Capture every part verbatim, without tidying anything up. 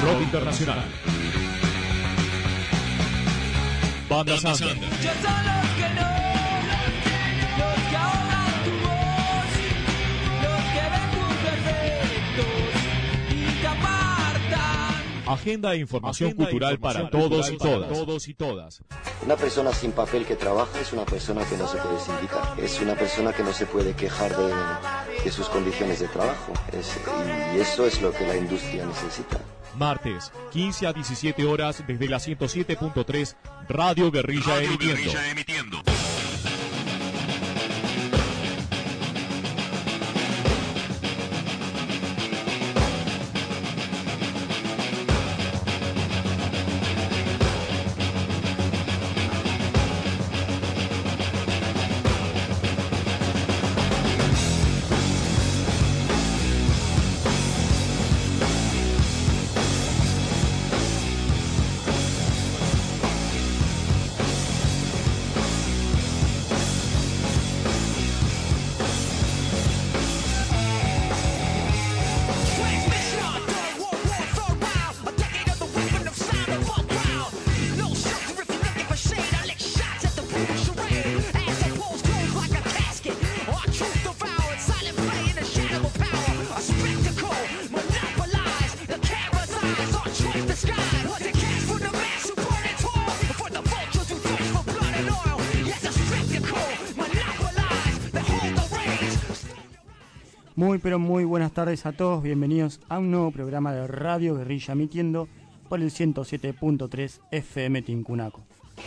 Rock internacional. Banda Sander. Ya son los que no, los que ahogan tu voz, los que ven tus defectos y te apartan. Agenda e información Agenda cultural e información para todos y cultural todas. para todos y todas. Una persona sin papel que trabaja es una persona que no se puede sindicar, es una persona que no se puede quejar de, de sus condiciones de trabajo, es, y eso es lo que la industria necesita. Martes, quince a diecisiete horas desde la ciento siete punto tres Radio Guerrilla Radio emitiendo. Guerrilla emitiendo. Muy pero muy buenas tardes a todos, bienvenidos a un nuevo programa de Radio Guerrilla emitiendo por el ciento siete punto tres F M Tincunaco.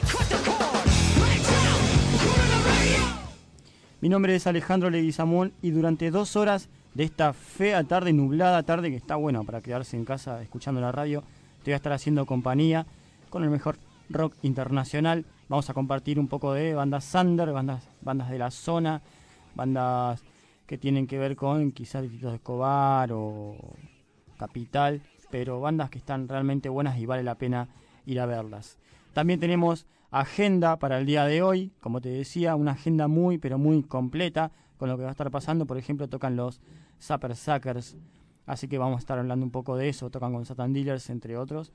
Mi nombre es Alejandro Leguizamón y durante dos horas de esta fea tarde, nublada tarde, que está bueno para quedarse en casa escuchando la radio, te voy a estar haciendo compañía con el mejor rock internacional. Vamos a compartir un poco de bandas Sander, bandas, bandas de la zona, bandas que tienen que ver con quizás Distritos de Escobar o Capital, pero bandas que están realmente buenas y vale la pena ir a verlas. También tenemos agenda para el día de hoy, como te decía, una agenda muy pero muy completa con lo que va a estar pasando. Por ejemplo, tocan los Zapper Suckers, así que vamos a estar hablando un poco de eso. Tocan con Satan Dealers, entre otros,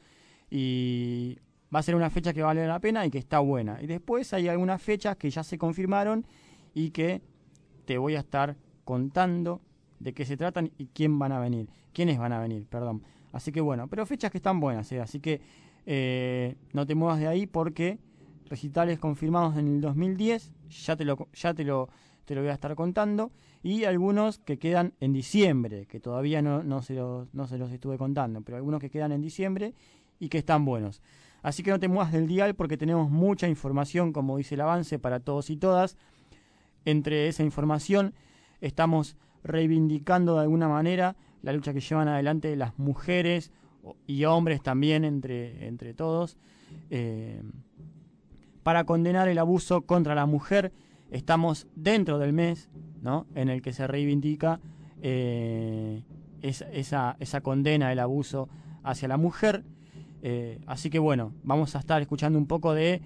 y va a ser una fecha que vale la pena y que está buena. Y después hay algunas fechas que ya se confirmaron y que te voy a estar contando de qué se tratan y quién van a venir, quiénes van a venir, perdón. Así que bueno, pero fechas que están buenas, ¿eh? Así que eh, no te muevas de ahí porque recitales confirmados en el dos mil diez, ya te lo ya te lo te lo voy a estar contando, y algunos que quedan en diciembre, que todavía no no se los no se los estuve contando, pero algunos que quedan en diciembre y que están buenos. Así que no te muevas del dial porque tenemos mucha información, como dice el avance, para todos y todas. Entre esa información estamos reivindicando de alguna manera la lucha que llevan adelante las mujeres y hombres también, entre, entre todos, eh, para condenar el abuso contra la mujer. Estamos dentro del mes, ¿no?, en el que se reivindica eh, esa, esa, esa condena del abuso hacia la mujer. Eh, así que bueno, vamos a estar escuchando un poco de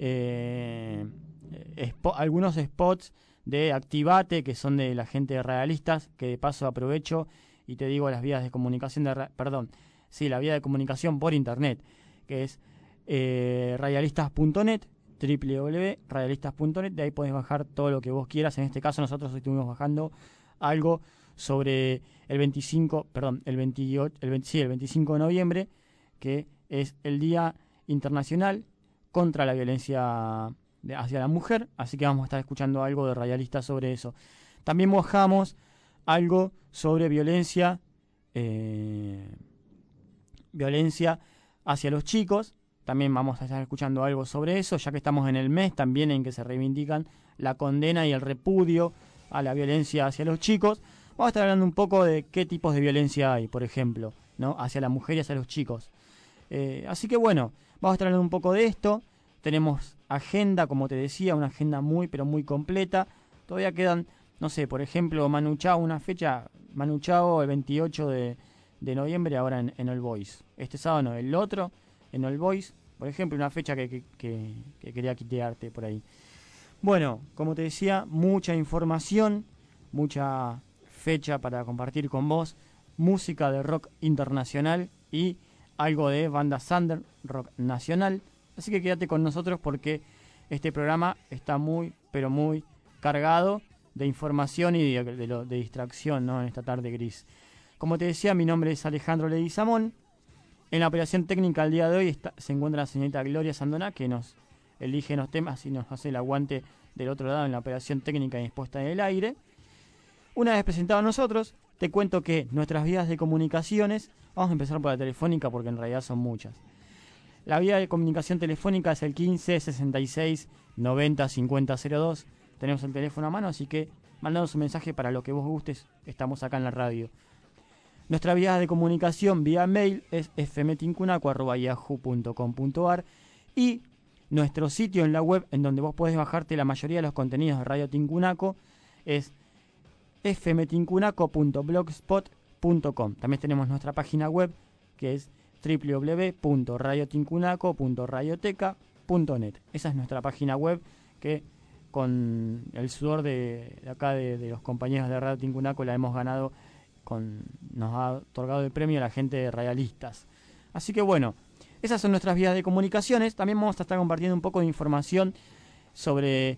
eh, spo- algunos spots de Activate, que son de la gente de Radialistas, que de paso aprovecho y te digo las vías de comunicación de ra- perdón, sí, la vía de comunicación por internet, que es eh, radialistas punto net, doble u doble u doble u punto radialistas punto net. De ahí podés bajar todo lo que vos quieras. En este caso nosotros estuvimos bajando algo sobre el veinticinco, perdón, el veintiocho, el veinte, sí, el veinticinco de noviembre, que es el Día Internacional contra la Violencia de, hacia la mujer, así que vamos a estar escuchando algo de Radialistas sobre eso. También mojamos algo sobre violencia eh, violencia hacia los chicos. También vamos a estar escuchando algo sobre eso, ya que estamos en el mes también en que se reivindican la condena y el repudio a la violencia hacia los chicos. Vamos a estar hablando un poco de qué tipos de violencia hay, por ejemplo, ¿no?, hacia la mujer y hacia los chicos. Eh, así que bueno, vamos a estar hablando un poco de esto. Tenemos agenda, como te decía, una agenda muy pero muy completa. Todavía quedan, no sé, por ejemplo, Manu Chao, una fecha, Manu Chao el veintiocho de, de noviembre, ahora en, en All Boys. Este sábado no, el otro, en All Boys, por ejemplo, una fecha que, que, que, que quería quitearte por ahí. Bueno, como te decía, mucha información, mucha fecha para compartir con vos, música de rock internacional y algo de banda Thunder, rock nacional. Así que quédate con nosotros porque este programa está muy, pero muy cargado de información y de, de, lo, de distracción, ¿no? En esta tarde gris. Como te decía, mi nombre es Alejandro Leguizamón. En la operación técnica al día de hoy está, se encuentra la señorita Gloria Sandona, que nos elige los temas y nos hace el aguante del otro lado en la operación técnica y expuesta en el aire. Una vez presentado a nosotros, te cuento que nuestras vías de comunicaciones, vamos a empezar por la telefónica porque en realidad son muchas. La vía de comunicación telefónica es el quince, sesenta y seis, noventa, cincuenta, cero dos. Tenemos el teléfono a mano, así que mandanos un mensaje para lo que vos gustes. Estamos acá en la radio. Nuestra vía de comunicación vía mail es f m tincunaco arroba yahoo punto com punto a r y nuestro sitio en la web en donde vos podés bajarte la mayoría de los contenidos de Radio Tincunaco es f m tincunaco punto blogspot punto com. También tenemos nuestra página web que es w w w punto radio tincunaco punto radioteca punto net. Esa es nuestra página web que con el sudor de, de acá de, de los compañeros de Radio Tincunaco la hemos ganado, con, nos ha otorgado el premio a la gente de Radialistas. Así que bueno, esas son nuestras vías de comunicaciones. También vamos a estar compartiendo un poco de información sobre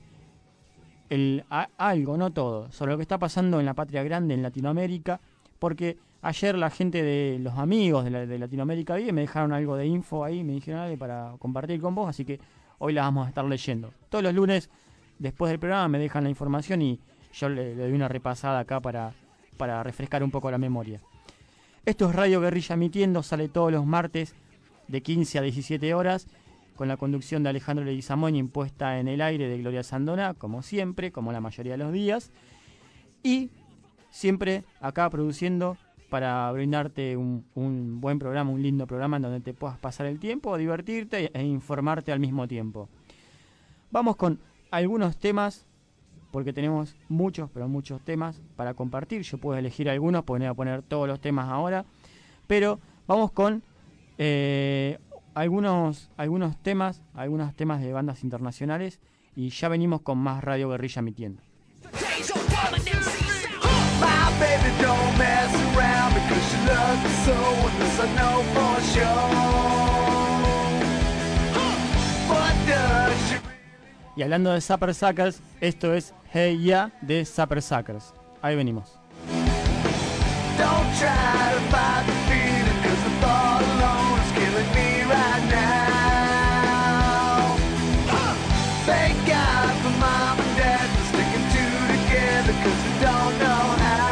el, a, algo, no todo, sobre lo que está pasando en la patria grande, en Latinoamérica, porque ayer la gente de los amigos de, la, de Latinoamérica Vive me dejaron algo de info ahí, me dijeron algo para compartir con vos, así que hoy la vamos a estar leyendo. Todos los lunes, después del programa, me dejan la información y yo le, le doy una repasada acá para, para refrescar un poco la memoria. Esto es Radio Guerrilla Emitiendo, sale todos los martes de quince a diecisiete horas, con la conducción de Alejandro Leguizamón, impuesta en el aire de Gloria Sandona, como siempre, como la mayoría de los días, y siempre acá produciendo para brindarte un, un buen programa, un lindo programa en donde te puedas pasar el tiempo, divertirte e informarte al mismo tiempo. Vamos con algunos temas, porque tenemos muchos, pero muchos temas para compartir. Yo puedo elegir algunos, porque no voy a poner todos los temas ahora, pero vamos con eh, algunos, algunos temas, algunos temas de bandas internacionales, y ya venimos con más Radio Guerrilla Emitiendo. Baby, don't mess around because she loves me so, and this I know for sure. But does she really... Y hablando de Sapper Suckers, esto es Hey Ya de Sapper Suckers. Ahí venimos. Don't try to fight the feeling, cause the thought alone is killing me right now. Thank God for mom and dad for sticking two together, cause they don't know how.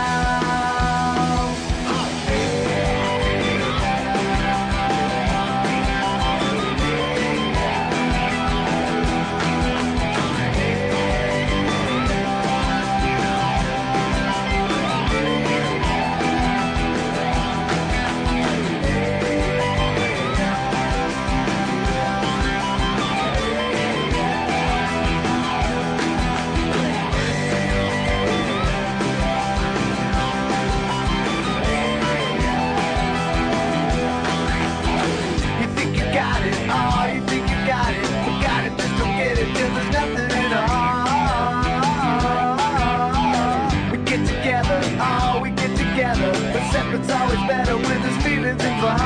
It's always better when there's feelings involved.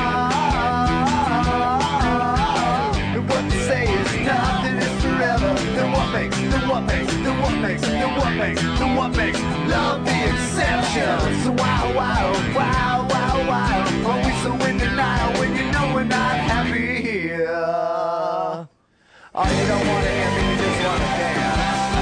And what they say is nothing is forever. Then what makes, then what makes, then what makes, then what makes, then what makes love the exception? So why, why, why, why, why are we so in denial when you know we're not happy here? Oh, you don't want to hear me, you just want to dance.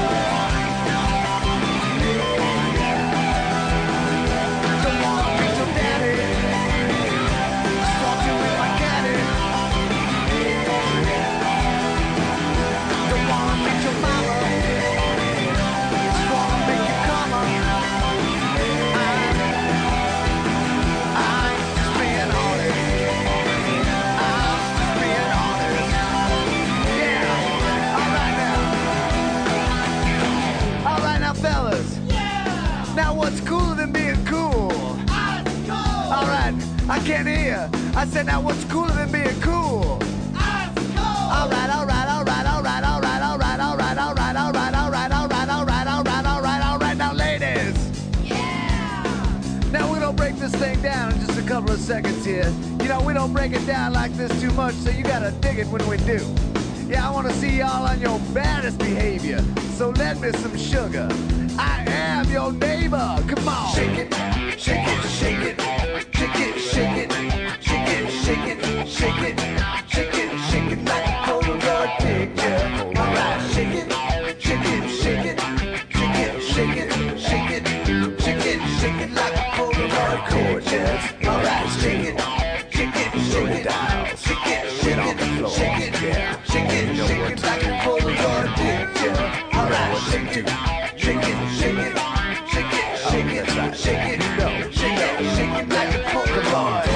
What's cooler than being cool? Cool. Alright, I can't hear. I said now what's cooler than being cool? Cool. Alright, alright, alright, alright, alright, alright, alright, alright, alright, alright, alright, alright, alright, alright, alright. Now ladies. Yeah. Now we don't break the this thing down in just a couple of seconds here. You know, we don't break it down like this too much, so you gotta dig it when we do. Yeah, I wanna see y'all on your baddest behavior, so lend me some sugar. I am your neighbor, come on. Shake it, shake it, shake it, shake it, shake it, shake it, shake it, shake it, shake it, shake it like a Polaroid picture. Alright, shake it, shake it, shake it, shake it, shake it, shake it, shake it, shake it like a Polaroid picture. Alright, shake it, shake it, shake it, shake it, shake it, shake it, shake it, shake it like a Polaroid picture. Alright, shake it. Shake it, shake it, shake it, shake it, shake it, shake it, shake it like a Polaroid.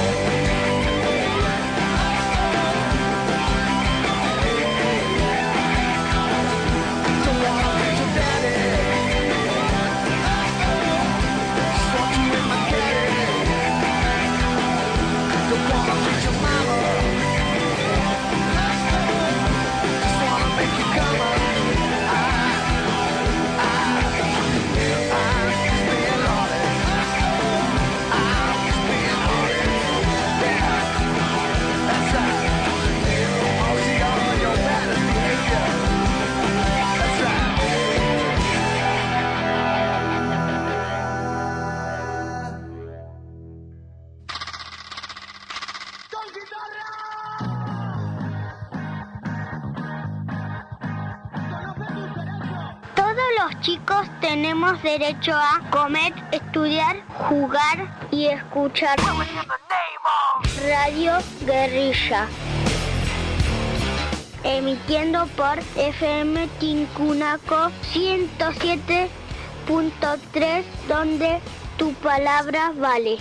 Don't wanna be your daddy, just want you in my caddy. Don't wanna be your mama, just wanna make you come on. Los chicos tenemos derecho a comer, estudiar, jugar y escuchar Radio Guerrilla, emitiendo por F M Tincunaco ciento siete punto tres, donde tu palabra vale.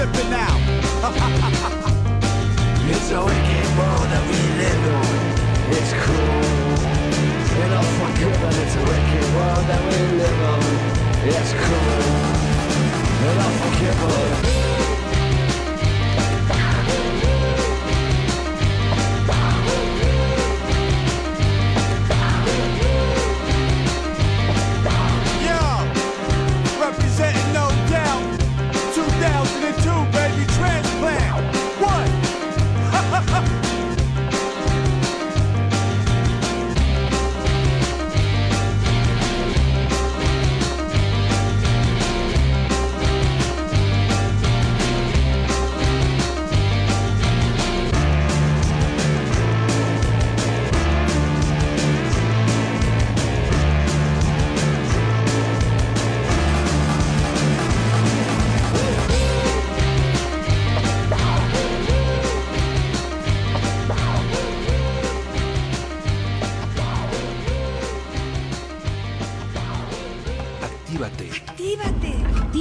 It's a wicked world that we live in.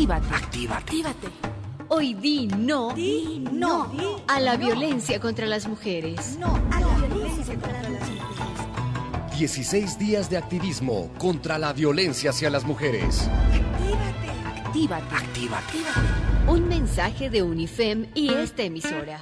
Actívate. Actívate. Actívate. Hoy di no, di no a la no. violencia contra las mujeres. No a la violencia contra las mujeres. dieciséis días de activismo contra la violencia hacia las mujeres. Actívate. Actívate. Actívate. Actívate. Un mensaje de UNIFEM y esta emisora.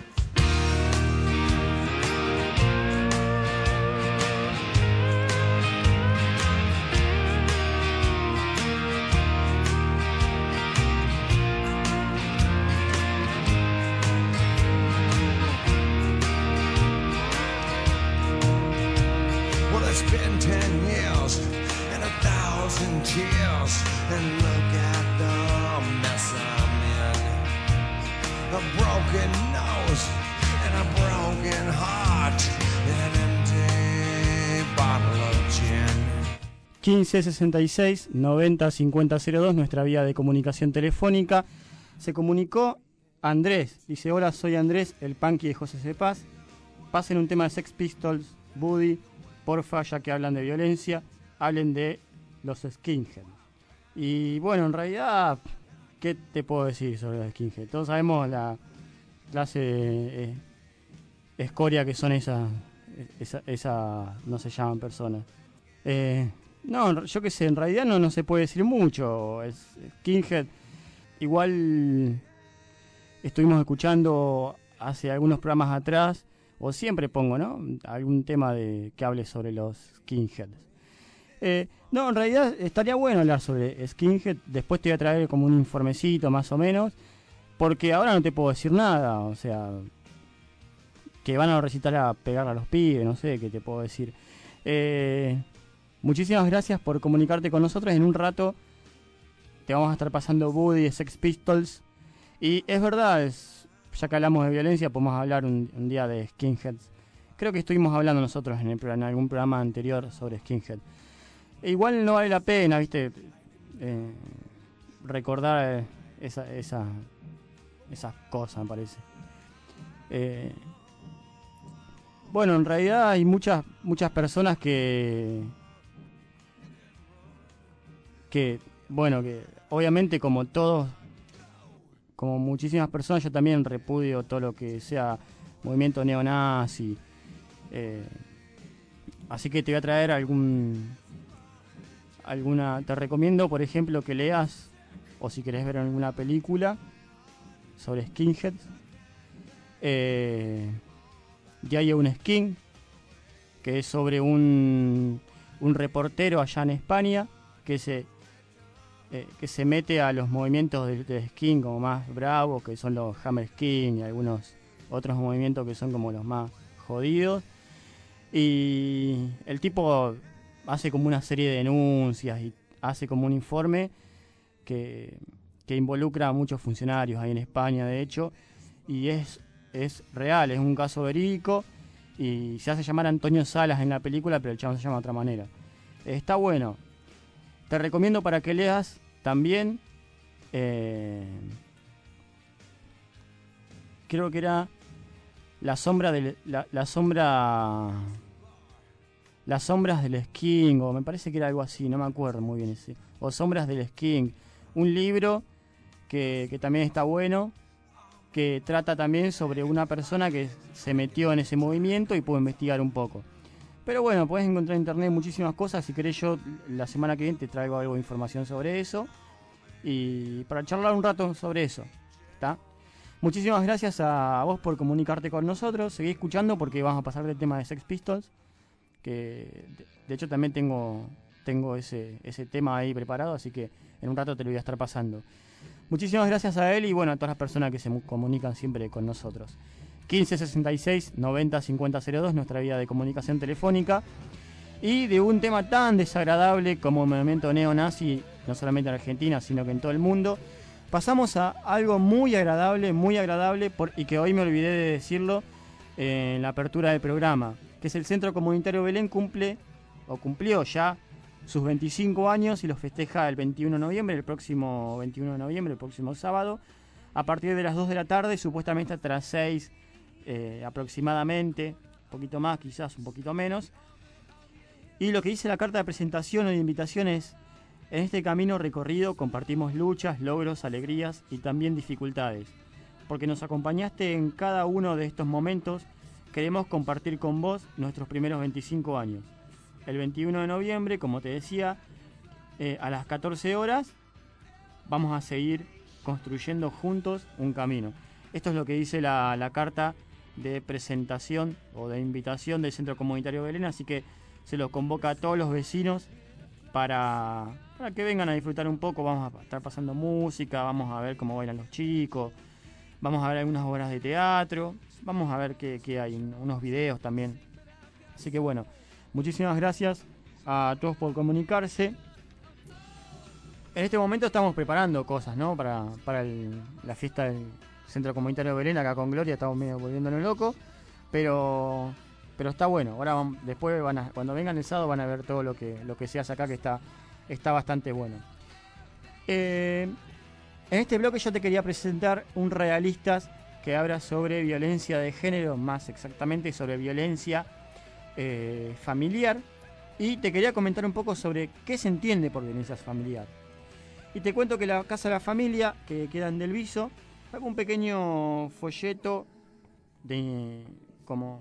quince sesenta y seis noventa cincuenta cero dos, nuestra vía de comunicación telefónica. Se comunicó Andrés, dice: hola, soy Andrés, el punky de José Cepaz. Pasen un tema de Sex Pistols, Buddy, porfa, ya que hablan de violencia, hablen de los skinheads. Y bueno, en realidad, ¿qué te puedo decir sobre los skinheads? Todos sabemos la clase de eh, escoria que son esas, esa, esa, no se llaman personas. Eh... No, yo qué sé, en realidad no, no se puede decir mucho. Es skinhead. Igual estuvimos escuchando hace algunos programas atrás, o siempre pongo, ¿no?, algún tema de que hable sobre los skinheads. Eh, no, en realidad estaría bueno hablar sobre skinhead. Después te voy a traer como un informecito más o menos, porque ahora no te puedo decir nada. O sea, que van a recitar a pegar a los pibes, no sé qué te puedo decir. Eh... Muchísimas gracias por comunicarte con nosotros. En un rato te vamos a estar pasando Buddy de Sex Pistols. Y es verdad, es, ya que hablamos de violencia, podemos hablar un, un día de skinheads. Creo que estuvimos hablando nosotros en, el, en algún programa anterior sobre skinhead. E igual no vale la pena, ¿viste? Eh, recordar eh, esa, esa, esas cosas, me parece. Eh, bueno, en realidad hay muchas, muchas personas que... que, bueno, que obviamente como todos, como muchísimas personas, yo también repudio todo lo que sea movimiento neonazi. Eh, así que te voy a traer algún, alguna, te recomiendo, por ejemplo, que leas, o si querés ver alguna película sobre skinheads. Eh, ya hay un skin, que es sobre un, un reportero allá en España, que se... Eh, que se mete a los movimientos de, de skin como más bravos, que son los hammer skin y algunos otros movimientos que son como los más jodidos. Y el tipo hace como una serie de denuncias y hace como un informe que, que involucra a muchos funcionarios ahí en España, de hecho, y es, es real, es un caso verídico, y se hace llamar Antonio Salas en la película, pero el chabón se llama de otra manera. Eh, está bueno. Te recomiendo para que leas también, eh, creo que era La sombra del, la, la sombra, Las sombras del skin, o me parece que era algo así, no me acuerdo muy bien ese, o Sombras del skin, un libro que, que también está bueno, que trata también sobre una persona que se metió en ese movimiento y pudo investigar un poco. Pero bueno, puedes encontrar en internet muchísimas cosas. Si querés, yo la semana que viene te traigo algo de información sobre eso. Y para charlar un rato sobre eso. ¿Está? Muchísimas gracias a vos por comunicarte con nosotros. Seguí escuchando porque vamos a pasar del tema de Sex Pistols. Que de hecho también tengo, tengo ese, ese tema ahí preparado. Así que en un rato te lo voy a estar pasando. Muchísimas gracias a él y bueno, a todas las personas que se comunican siempre con nosotros. quince sesenta y seis noventa cincuenta cero dos, nuestra vía de comunicación telefónica. Y de un tema tan desagradable como el movimiento neonazi, no solamente en Argentina, sino que en todo el mundo, pasamos a algo muy agradable, muy agradable, por, y que hoy me olvidé de decirlo eh, en la apertura del programa, que es el Centro Comunitario Belén cumple, o cumplió ya, sus veinticinco años y los festeja el veintiuno de noviembre, el próximo veintiuno de noviembre, el próximo sábado, a partir de las dos de la tarde, supuestamente hasta las seis Eh, aproximadamente, un poquito más, quizás un poquito menos. Y lo que dice la carta de presentación o de invitación es En este camino recorrido compartimos luchas, logros, alegrías y también dificultades. Porque nos acompañaste en cada uno de estos momentos, queremos compartir con vos nuestros primeros veinticinco años. El veintiuno de noviembre, como te decía, eh, a las catorce horas, vamos a seguir construyendo juntos un camino. Esto es lo que dice la, la carta de presentación o de invitación del Centro Comunitario Belén, así que se los convoca a todos los vecinos para, para que vengan a disfrutar un poco. Vamos a estar pasando música, vamos a ver cómo bailan los chicos, vamos a ver algunas obras de teatro, vamos a ver qué, qué hay, unos videos también. Así que bueno, muchísimas gracias a todos por comunicarse. En este momento estamos preparando cosas, ¿no? Para, para el, la fiesta del Centro Comunitario de Belén, acá con Gloria, estamos medio volviéndonos locos, pero pero está bueno. Ahora van, después van a, cuando vengan el sábado van a ver todo lo que lo que se hace acá, que está, está bastante bueno. Eh, en este bloque yo te quería presentar un Realistas que habla sobre violencia de género, más exactamente sobre violencia eh, familiar, y te quería comentar un poco sobre qué se entiende por violencia familiar. Y te cuento que la Casa de la Familia, que queda en Del Viso, hago un pequeño folleto de como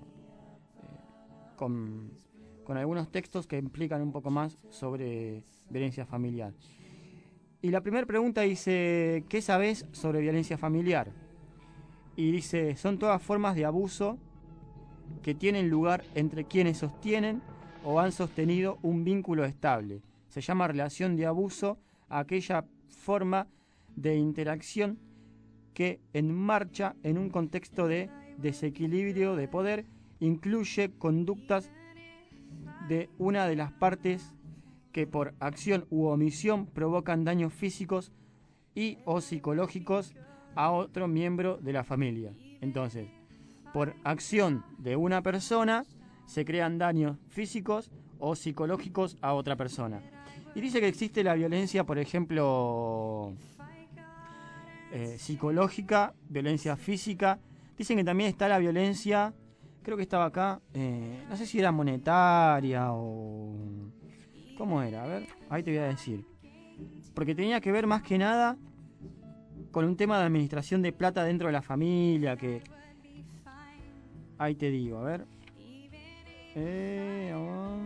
eh, con, con algunos textos que implican un poco más sobre violencia familiar. Y la primera pregunta dice, ¿qué sabes sobre violencia familiar? Y dice, son todas formas de abuso que tienen lugar entre quienes sostienen o han sostenido un vínculo estable. Se llama relación de abuso a aquella forma de interacción que en marcha en un contexto de desequilibrio de poder incluye conductas de una de las partes que por acción u omisión provocan daños físicos y o psicológicos a otro miembro de la familia. Entonces, por acción de una persona se crean daños físicos o psicológicos a otra persona. Y dice que existe la violencia, por ejemplo, eh, psicológica, violencia física. Dicen que también está la violencia, creo que estaba acá, eh, no sé si era monetaria o... ¿Cómo era? A ver, ahí te voy a decir. Porque tenía que ver más que nada con un tema de administración de plata dentro de la familia, que... Ahí te digo, a ver. Eh, oh.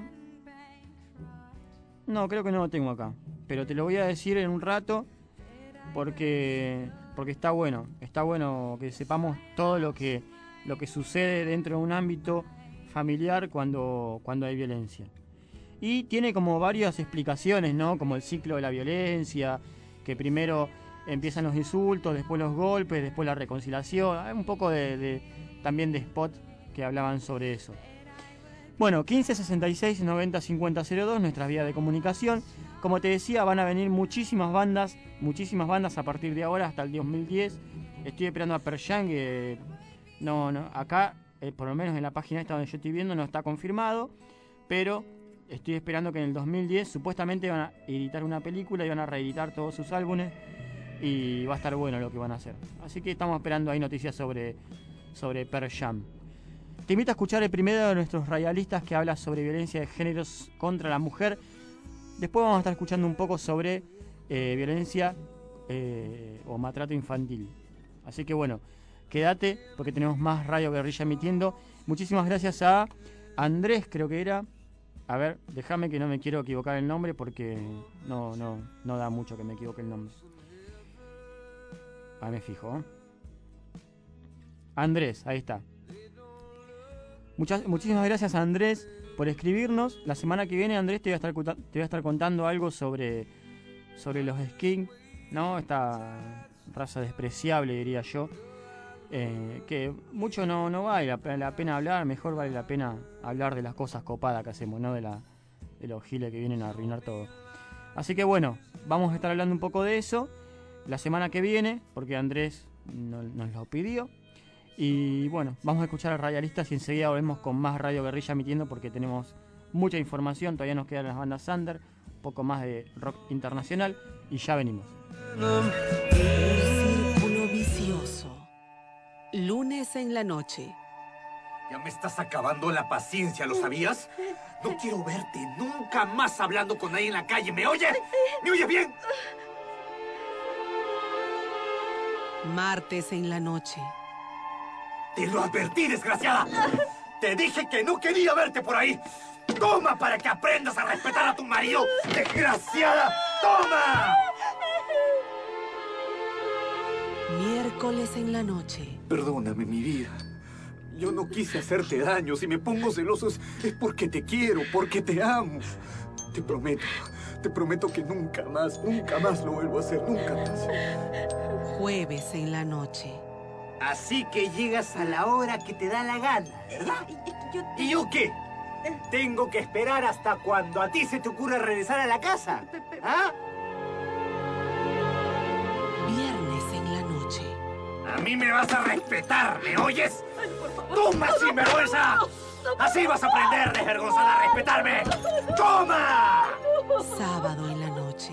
No, creo que no lo tengo acá. Pero te lo voy a decir en un rato porque porque está bueno. Está bueno que sepamos todo lo que lo que sucede dentro de un ámbito familiar cuando, cuando hay violencia. Y tiene como varias explicaciones, ¿no? Como el ciclo de la violencia, que primero empiezan los insultos, después los golpes, después la reconciliación. Hay un poco de, de también de spot que hablaban sobre eso. Bueno, quince sesenta y seis noventa cincuenta cero dos, nuestra vía de comunicación. Como te decía, van a venir muchísimas bandas, muchísimas bandas a partir de ahora hasta el dos mil diez. Estoy esperando a Pearl Jam, que no, no, acá, eh, por lo menos en la página esta donde yo estoy viendo, no está confirmado, pero estoy esperando que en el dos mil diez supuestamente van a editar una película y van a reeditar todos sus álbumes y va a estar bueno lo que van a hacer. Así que estamos esperando ahí noticias sobre, sobre Pearl Jam. Te invito a escuchar el primero de nuestros radialistas que habla sobre violencia de géneros contra la mujer. Después vamos a estar escuchando un poco sobre eh, violencia eh, o maltrato infantil. Así que bueno, quédate porque tenemos más Radio Guerrilla emitiendo. Muchísimas gracias a Andrés, creo que era. A ver, déjame que no me quiero equivocar el nombre porque no, no, no da mucho que me equivoque el nombre. Ahí me fijo. ¿eh? Andrés, ahí está. Muchas, muchísimas gracias a Andrés por escribirnos. La semana que viene, Andrés, te voy a estar, te voy a estar contando algo sobre, sobre los skinks, ¿no? Esta raza despreciable, diría yo. Eh, que mucho no, no vale la, la pena hablar, mejor vale la pena hablar de las cosas copadas que hacemos, no de, la, de los giles que vienen a arruinar todo. Así que bueno, vamos a estar hablando un poco de eso la semana que viene, porque Andrés no, nos lo pidió. Y bueno, vamos a escuchar a Radialistas y enseguida volvemos con más Radio Guerrilla emitiendo porque tenemos mucha información, todavía nos quedan las bandas Sander, un poco más de rock internacional y ya venimos. Círculo vicioso. Lunes en la noche. Ya me estás acabando la paciencia, ¿lo sabías? No quiero verte nunca más hablando con nadie en la calle, ¿me oyes? ¿Me oyes bien? Martes en la noche. Te lo advertí, desgraciada. Te dije que no quería verte por ahí. ¡Toma para que aprendas a respetar a tu marido! ¡Desgraciada! ¡Toma! Miércoles en la noche. Perdóname, mi vida. Yo no quise hacerte daño. Si me pongo celoso es, es porque te quiero, porque te amo. Te prometo, te prometo que nunca más, nunca más lo vuelvo a hacer, nunca más. Jueves en la noche. Así que llegas a la hora que te da la gana, ¿verdad? ¿Y yo qué? ¿Tengo que esperar hasta cuando a ti se te ocurra regresar a la casa? ¿Ah? Viernes en la noche. A mí me vas a respetar, ¿me oyes? ¡Toma, sinvergüenza! Así vas a aprender, desvergonzada, a respetarme. ¡Toma! Sábado en la noche.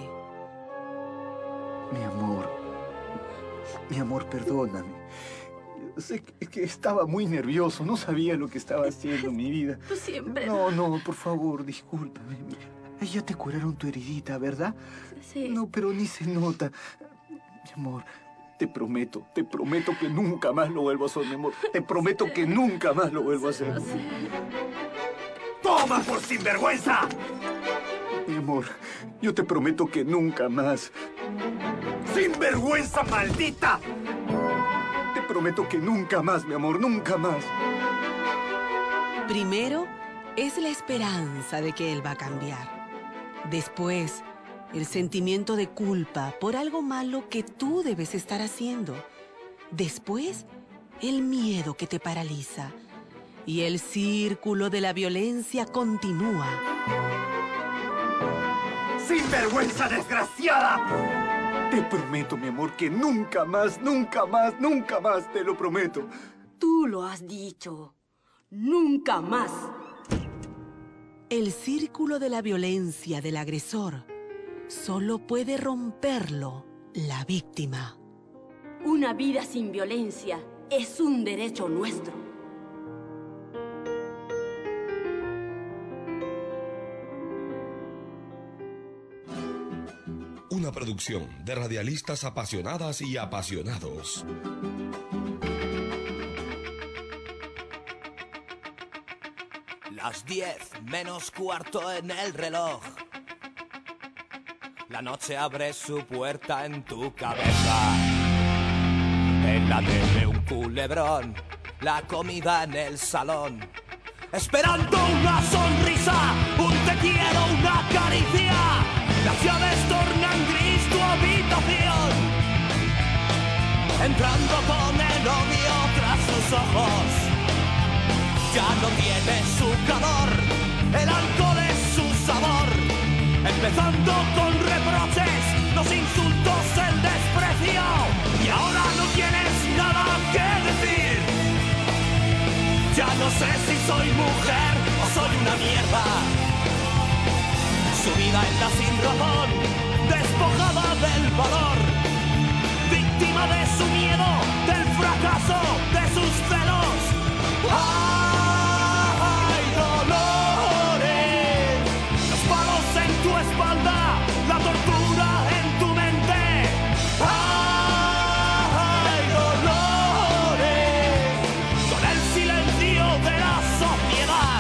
Mi amor, mi amor, perdóname. Sé que, que estaba muy nervioso, no sabía lo que estaba haciendo, mi vida. Tú siempre... No, no, por favor, discúlpame. Ay, ya te curaron tu heridita, ¿verdad? Sí. No, pero ni se nota. Mi amor, te prometo, te prometo que nunca más lo vuelvo a hacer, mi amor. Te prometo que nunca más lo vuelvo a hacer. ¡Toma por sinvergüenza! Mi amor, yo te prometo que nunca más. ¡Sinvergüenza maldita! Te prometo que nunca más, mi amor, nunca más. Primero es la esperanza de que él va a cambiar. Después, el sentimiento de culpa por algo malo que tú debes estar haciendo. Después, el miedo que te paraliza. Y el círculo de la violencia continúa. ¡Sinvergüenza desgraciada! Te prometo, mi amor, que nunca más, nunca más, nunca más, te lo prometo. Tú lo has dicho. Nunca más. El círculo de la violencia del agresor solo puede romperlo la víctima. Una vida sin violencia es un derecho nuestro. Una producción de radialistas apasionadas y apasionados. Las diez menos cuarto en el reloj. La noche abre su puerta en tu cabeza. En la tele un culebrón, la comida en el salón. Esperando una sonrisa, un te quiero, una caricia. Las llaves tornan gris tu habitación. Entrando con el odio tras sus ojos. Ya no tiene su calor, el alcohol es su sabor. Empezando con reproches, los insultos, el desprecio. Y ahora no tienes nada que decir. Ya no sé si soy mujer o soy una mierda. Sumida en la sin razón, despojada del valor. Víctima de su miedo, del fracaso, de sus celos. ¡Ay, dolores! Los palos en tu espalda, la tortura en tu mente. ¡Ay, dolores! Con el silencio de la sociedad.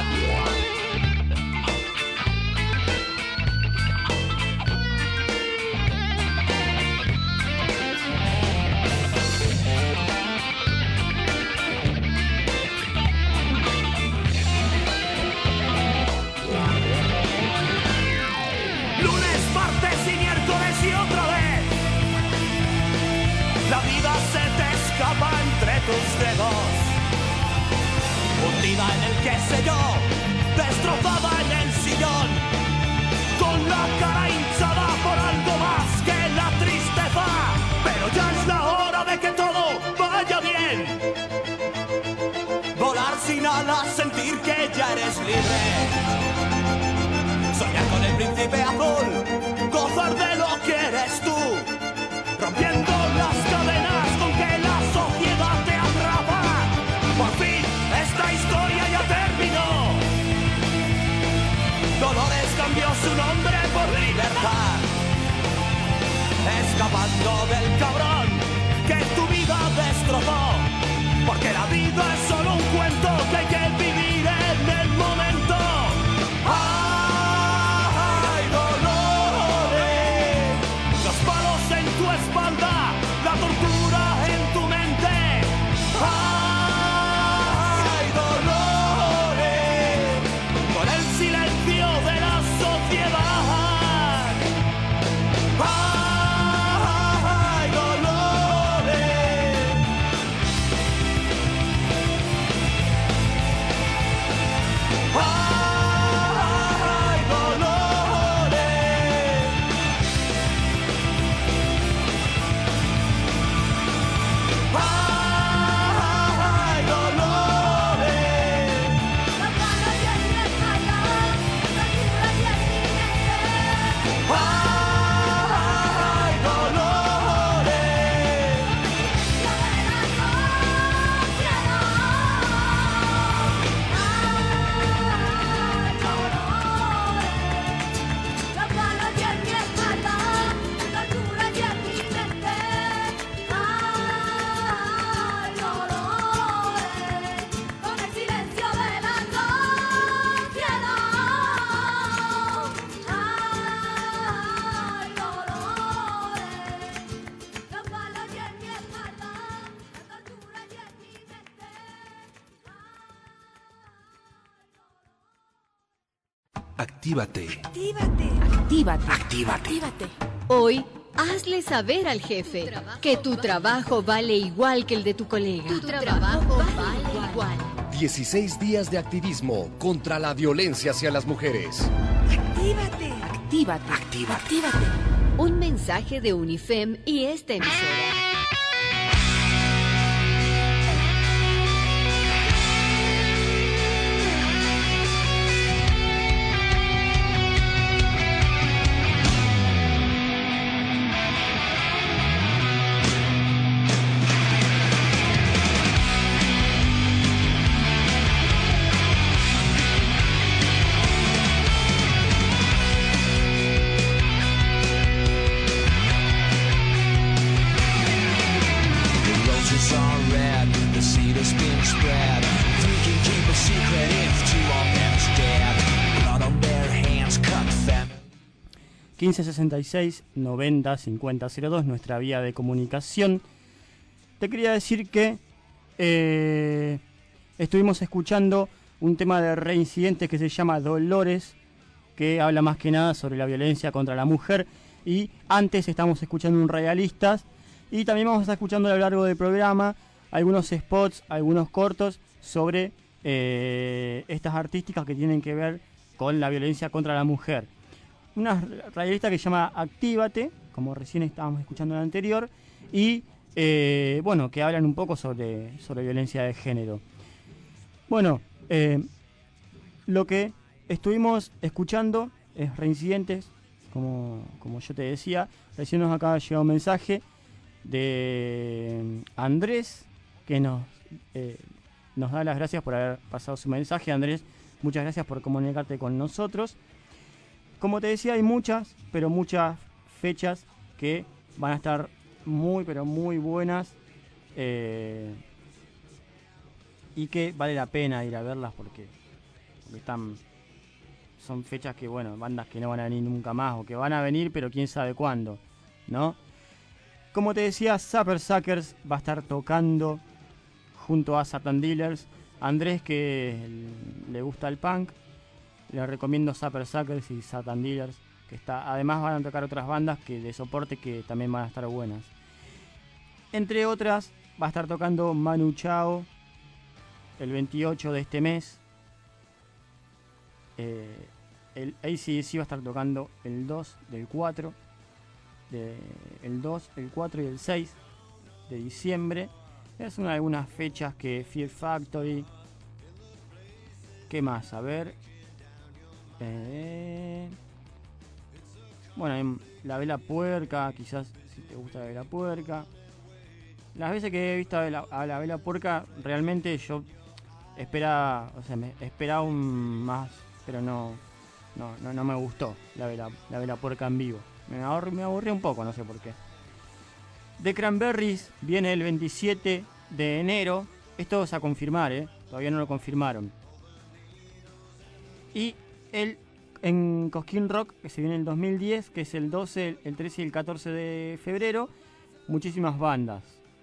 Escapa entre tus dedos, hundida en el qué sé yo, destrozada en el sillón, con la cara hinchada por algo más que la tristeza. Pero ya es la hora de que todo vaya bien. Volar sin alas, sentir que ya eres libre. Soñar con el príncipe azul, gozar de lo que eres tú. Rompiendo las cadenas con que la sociedad te atrapa. Por fin esta historia un hombre por libertad, escapando del cabrón que tu vida destrozó, porque la vida es solo un cuento que hay que vivir en el momento. ¡Ay, dolores! Los palos en tu espalda, la tortura en tu mente. ¡Ay, dolores! Con el silencio de la sociedad. ¡Ay, dolores! ¡Ay, dolores! ¡Ay, dolores! Las ganas de mi espalda, la tortura de mi mente. ¡Ay, dolores! Yo de la sociedad. ¡Ay, dolores! Las ganas de mi espalda, la tortura de mi mente. ¡Ay, dolores! Con el silencio de la sociedad. ¡Ay, dolores! Las balas de mi espalda, la tortura de mi mente. Actívate. Actívate. Actívate. Actívate. Hoy, hazle saber al jefe que tu trabajo vale igual que el de tu colega. Tu trabajo vale igual. dieciséis días de activismo contra la violencia hacia las mujeres. Actívate. Actívate. Actívate. Actívate. Un mensaje de UNIFEM y esta emisora. The roses are red, the seed has been spread. Three can keep a secret if two of them's dead. Blood on their hands, cut them. quince sesenta y seis noventa cincuenta cero dos, nuestra vía de comunicación. Te quería decir que eh, estuvimos escuchando un tema de Reincidentes que se llama Dolores, que habla más que nada sobre la violencia contra la mujer. Y antes estamos escuchando un Radialistas. Y también vamos a estar escuchando a lo largo del programa algunos spots, algunos cortos sobre eh, estas artísticas que tienen que ver con la violencia contra la mujer. Una radialista que se llama Actívate, como recién estábamos escuchando en el anterior, y eh, bueno, que hablan un poco sobre, sobre violencia de género. Bueno, eh, lo que estuvimos escuchando es Reincidentes, como, como yo te decía. Recién nos acaba de llegar un mensaje de Andrés, que nos, eh, nos da las gracias por haber pasado su mensaje. Andrés, muchas gracias por comunicarte con nosotros. Como te decía, hay muchas, pero muchas fechas que van a estar muy, pero muy buenas, eh, y que vale la pena ir a verlas porque, porque están, son fechas que, bueno, bandas que no van a venir nunca más o que van a venir, pero quién sabe cuándo, ¿no? Como te decía, Zapper Suckers va a estar tocando junto a Satan Dealers. Andrés, que le gusta el punk, le recomiendo Zapper Suckers y Satan Dealers, que está, además van a tocar otras bandas que de soporte que también van a estar buenas. Entre otras, va a estar tocando Manu Chao el veintiocho de este mes. Eh, el A C D C va a estar tocando el dos del cuatro. De, el dos, el cuatro y el seis de diciembre. Es una de algunas fechas que Fear Factory. ¿Qué más? A ver. Eh, bueno, en La Vela Puerca, quizás si te gusta La Vela Puerca. Las veces que he visto a La, a la Vela Puerca, realmente yo esperaba, o sea, me esperaba un más, pero no, no, no, no me gustó la Vela, la Vela Puerca en vivo. Me aburrí, me aburrí un poco, no sé por qué. The Cranberries viene el veintisiete de enero. Esto es a confirmar, ¿eh? Todavía no lo confirmaron. Y el en Cosquín Rock, que se viene en el dos mil diez, que es el doce, el trece y el catorce de febrero, muchísimas bandas.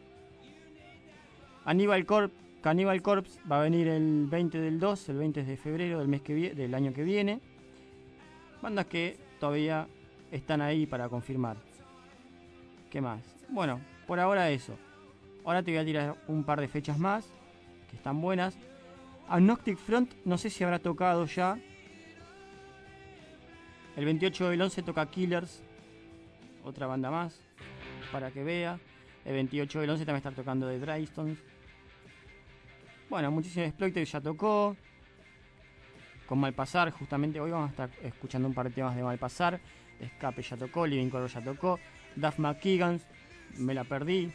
Cannibal Corpse, Cannibal Corpse va a venir el veinte del dos, el veinte de febrero del mes que viene, del año que viene. Bandas que todavía están ahí para confirmar. ¿Qué más? Bueno, por ahora eso. Ahora te voy a tirar un par de fechas más, que están buenas. Agnostic Front, no sé si habrá tocado ya. El veintiocho del once toca Killers, otra banda más, para que vea. El veintiocho del once también está tocando The Drystons. Bueno, muchísimo Exploited ya tocó. Con Malpasar, justamente hoy vamos a estar escuchando un par de temas de Malpasar. Escape ya tocó, Living Color ya tocó. Duff McKagan, me la perdí.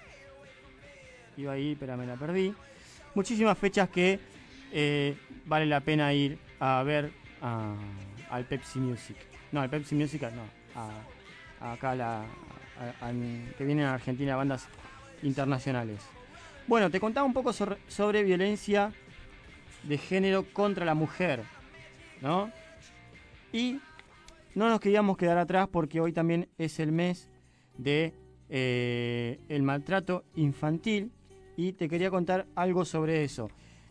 Iba a ir, pero me la perdí. Muchísimas fechas que eh, vale la pena ir a ver a, al Pepsi Music. No, al Pepsi Music no. A, a acá la, a, a, que vienen a Argentina bandas internacionales. Bueno, te contaba un poco sobre, sobre violencia de género contra la mujer, ¿no? Y no nos queríamos quedar atrás porque hoy también es el mes de eh, el maltrato infantil y te quería contar algo sobre eso.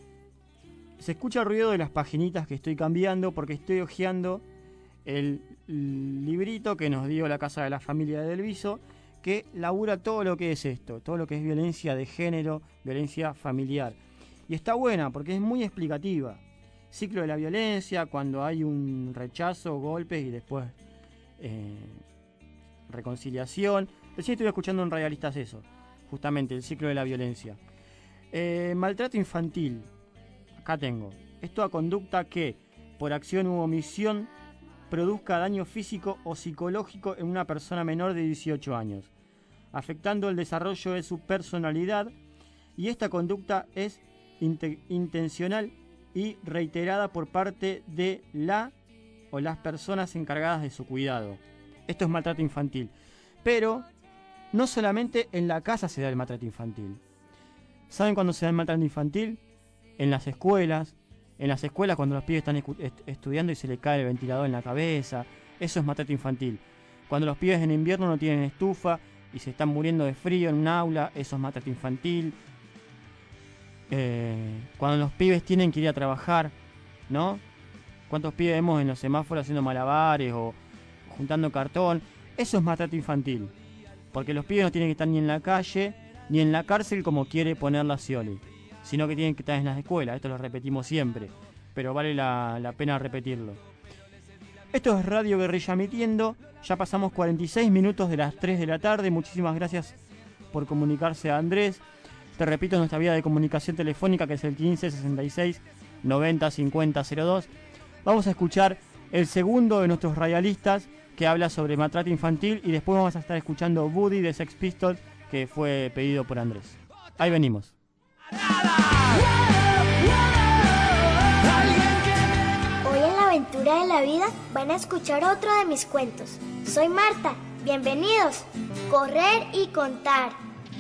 Se escucha el ruido de las paginitas que estoy cambiando porque estoy hojeando el librito que nos dio la Casa de la Familia de Elviso, que labura todo lo que es esto, todo lo que es violencia de género, violencia familiar. Y está buena porque es muy explicativa. Ciclo de la violencia, cuando hay un rechazo, golpes y después eh, reconciliación. Recién estuve escuchando en Radialistas eso, justamente el ciclo de la violencia. Eh, maltrato infantil, acá tengo. Es toda conducta que, por acción u omisión, produzca daño físico o psicológico en una persona menor de dieciocho años, afectando el desarrollo de su personalidad, y esta conducta es int- intencional y reiterada por parte de la o las personas encargadas de su cuidado. Esto es maltrato infantil. Pero no solamente en la casa se da el maltrato infantil. ¿Saben cuándo se da el maltrato infantil? En las escuelas. En las escuelas cuando los pibes están est- estudiando y se les cae el ventilador en la cabeza. Eso es maltrato infantil. Cuando los pibes en invierno no tienen estufa y se están muriendo de frío en un aula, eso es maltrato infantil. Eh, cuando los pibes tienen que ir a trabajar, ¿no? ¿Cuántos pibes vemos en los semáforos haciendo malabares o juntando cartón? Eso es maltrato infantil. Porque los pibes no tienen que estar ni en la calle ni en la cárcel como quiere poner la Scioli, sino que tienen que estar en las escuelas. Esto lo repetimos siempre, pero vale la, la pena repetirlo. Esto es Radio Guerrilla Emitiendo. Ya pasamos cuarenta y seis minutos de las tres de la tarde. Muchísimas gracias por comunicarse a Andrés. Te repito nuestra vía de comunicación telefónica, que es el quince sesenta y seis noventa cincuenta cero dos. Vamos a escuchar el segundo de nuestros radialistas que habla sobre maltrato infantil y después vamos a estar escuchando Buddy de Sex Pistols, que fue pedido por Andrés. Ahí venimos. Hoy en la aventura de la vida van a escuchar otro de mis cuentos. Soy Marta, bienvenidos. Correr y contar.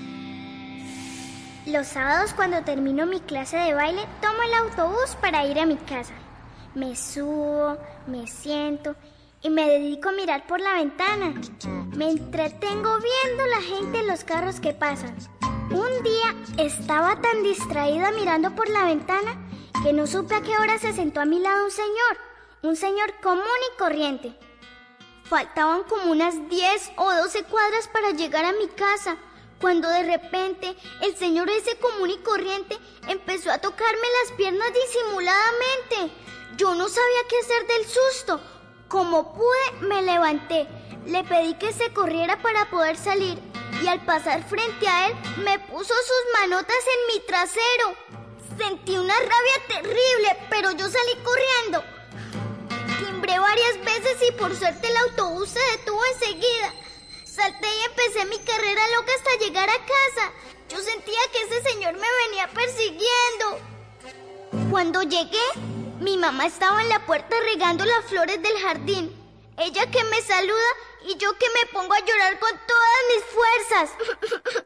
Los sábados cuando termino mi clase de baile, tomo el autobús para ir a mi casa. Me subo, me siento y me dedico a mirar por la ventana. Me entretengo viendo la gente en los carros que pasan. Un día estaba tan distraída mirando por la ventana que no supe a qué hora se sentó a mi lado un señor, un señor común y corriente. Faltaban como unas diez o doce cuadras para llegar a mi casa, cuando de repente el señor ese común y corriente empezó a tocarme las piernas disimuladamente. Yo no sabía qué hacer del susto. Como pude, me levanté, le pedí que se corriera para poder salir y al pasar frente a él me puso sus manotas en mi trasero. Sentí una rabia terrible, pero yo salí corriendo. Timbré varias veces y por suerte el autobús se detuvo enseguida. Salté y empecé mi carrera loca hasta llegar a casa. Yo sentía que ese señor me venía persiguiendo. Cuando llegué, Mi mamá estaba en la puerta regando las flores del jardín. Ella que me saluda y yo que me pongo a llorar con todas mis fuerzas.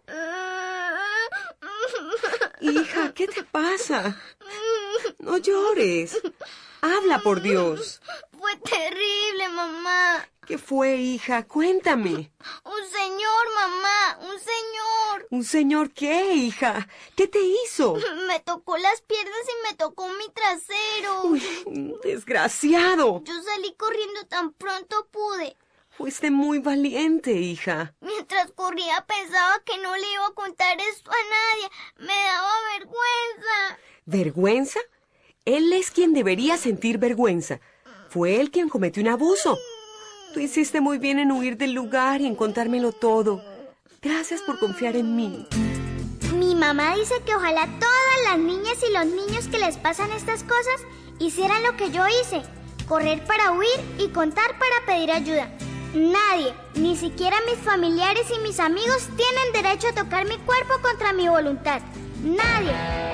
Hija, ¿qué te pasa? No llores. Habla, por Dios. Fue terrible, mamá. ¿Qué fue, hija? Cuéntame. Un señor, mamá, un señor. ¿Un señor qué, hija? ¿Qué te hizo? Me tocó las piernas y me tocó mi trasero. Uy, desgraciado. Yo salí corriendo tan pronto pude. Fuiste muy valiente, hija. Mientras corría pensaba que no le iba a contar esto a nadie. Me daba vergüenza. ¿Vergüenza? Él es quien debería sentir vergüenza. Fue él quien cometió un abuso. Tú hiciste muy bien en huir del lugar y en contármelo todo. Gracias por confiar en mí. Mi mamá dice que ojalá todas las niñas y los niños que les pasan estas cosas hicieran lo que yo hice. Correr para huir y contar para pedir ayuda. Nadie, ni siquiera mis familiares y mis amigos, tienen derecho a tocar mi cuerpo contra mi voluntad. Nadie.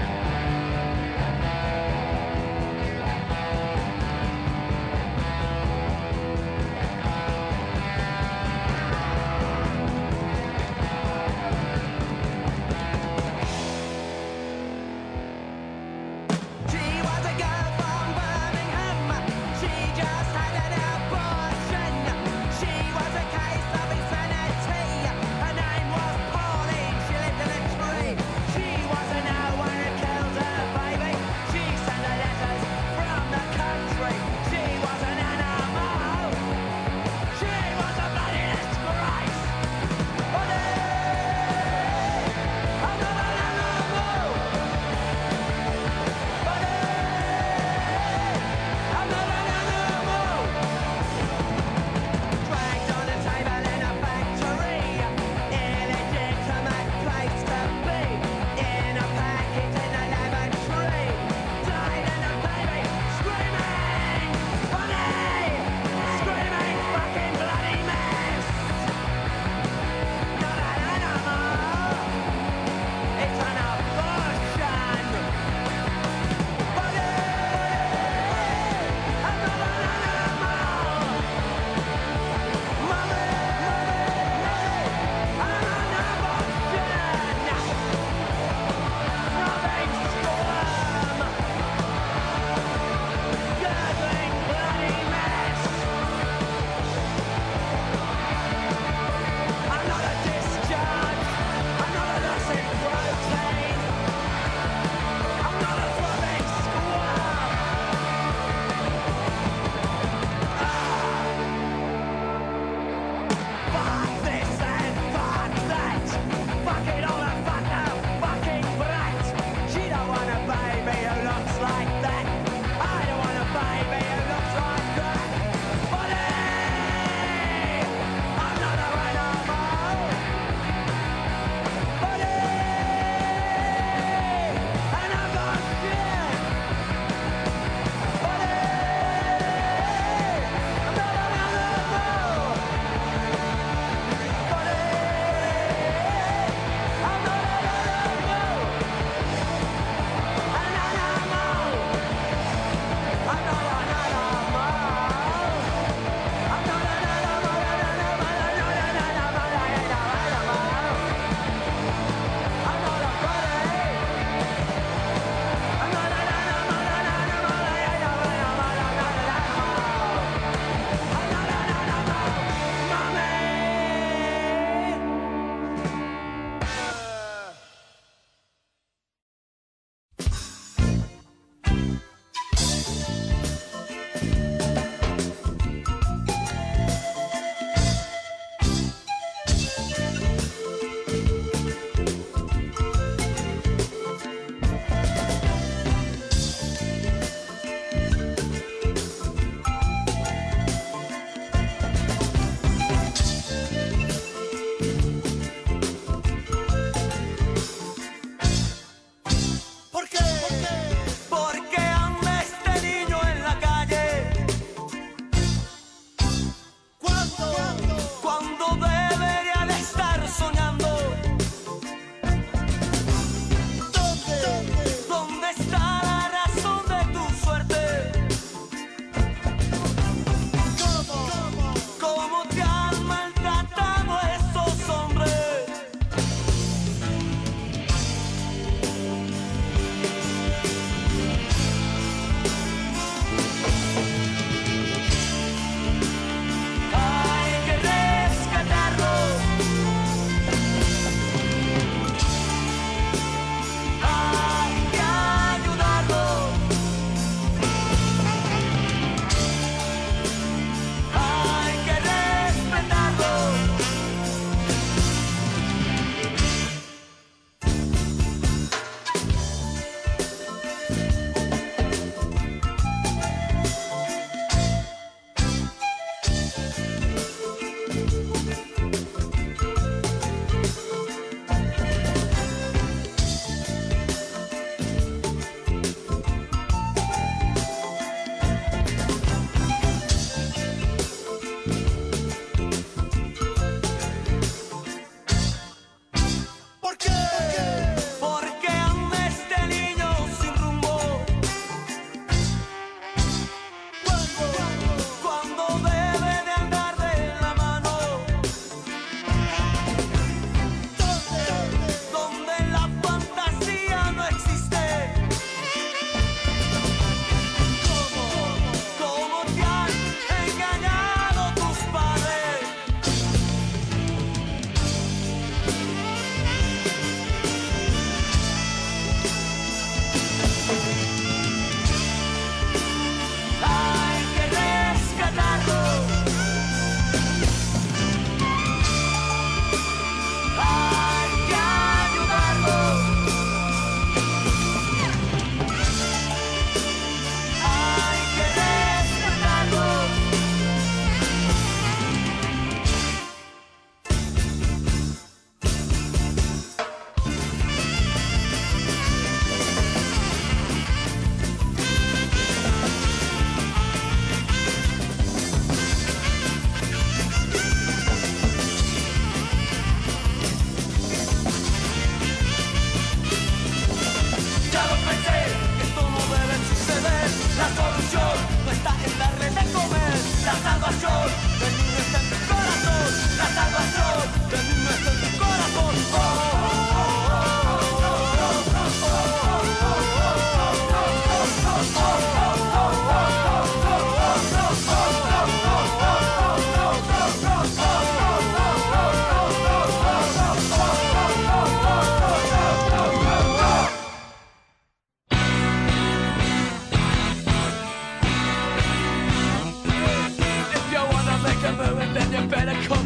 She was an hour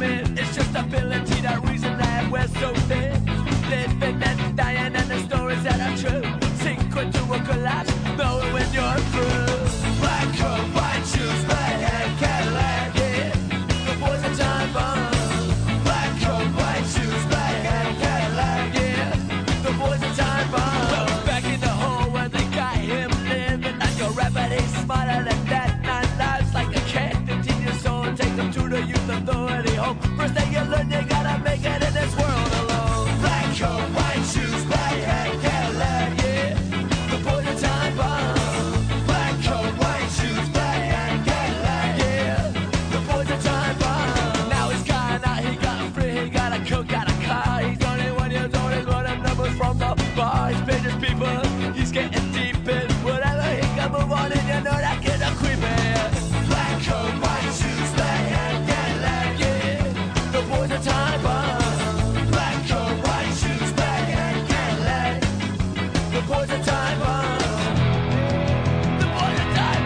myth. It's just ability, that reason that we're so thin. Living and dying and the stories that are true. Sink into a collapse, knowing when you're through. Black coat, white shoes, red hair, Cadillac, yeah. The boys are time bomb. Black coat, white shoes, red hair, Cadillac, yeah. The boys are time bomb. Well, back in the hole where they got him living, and your rapper is smarter than that. Nine lives like a cat, fifteen years old, take them to the youth authority home. First thing you learn, you gotta make it in this world alone. Black coat, white shoes, black hat, Cadillac, yeah. The boys are time bomb. Black coat, white shoes, black hat, Cadillac, yeah. The boys are time bomb. Now he's gone out, he got free, he got a coat, got a car. He's twenty-one years old, he's running numbers from the bar. He's paid his people, he's getting deep in whatever he can move on, and you know that kid a creepin'. Black coat, white shoes, black hat, Cadillac, yeah. The boys are time bomb. Black coat, white shoes, black hat, Cadillac. The boys are time bomb. The boys are time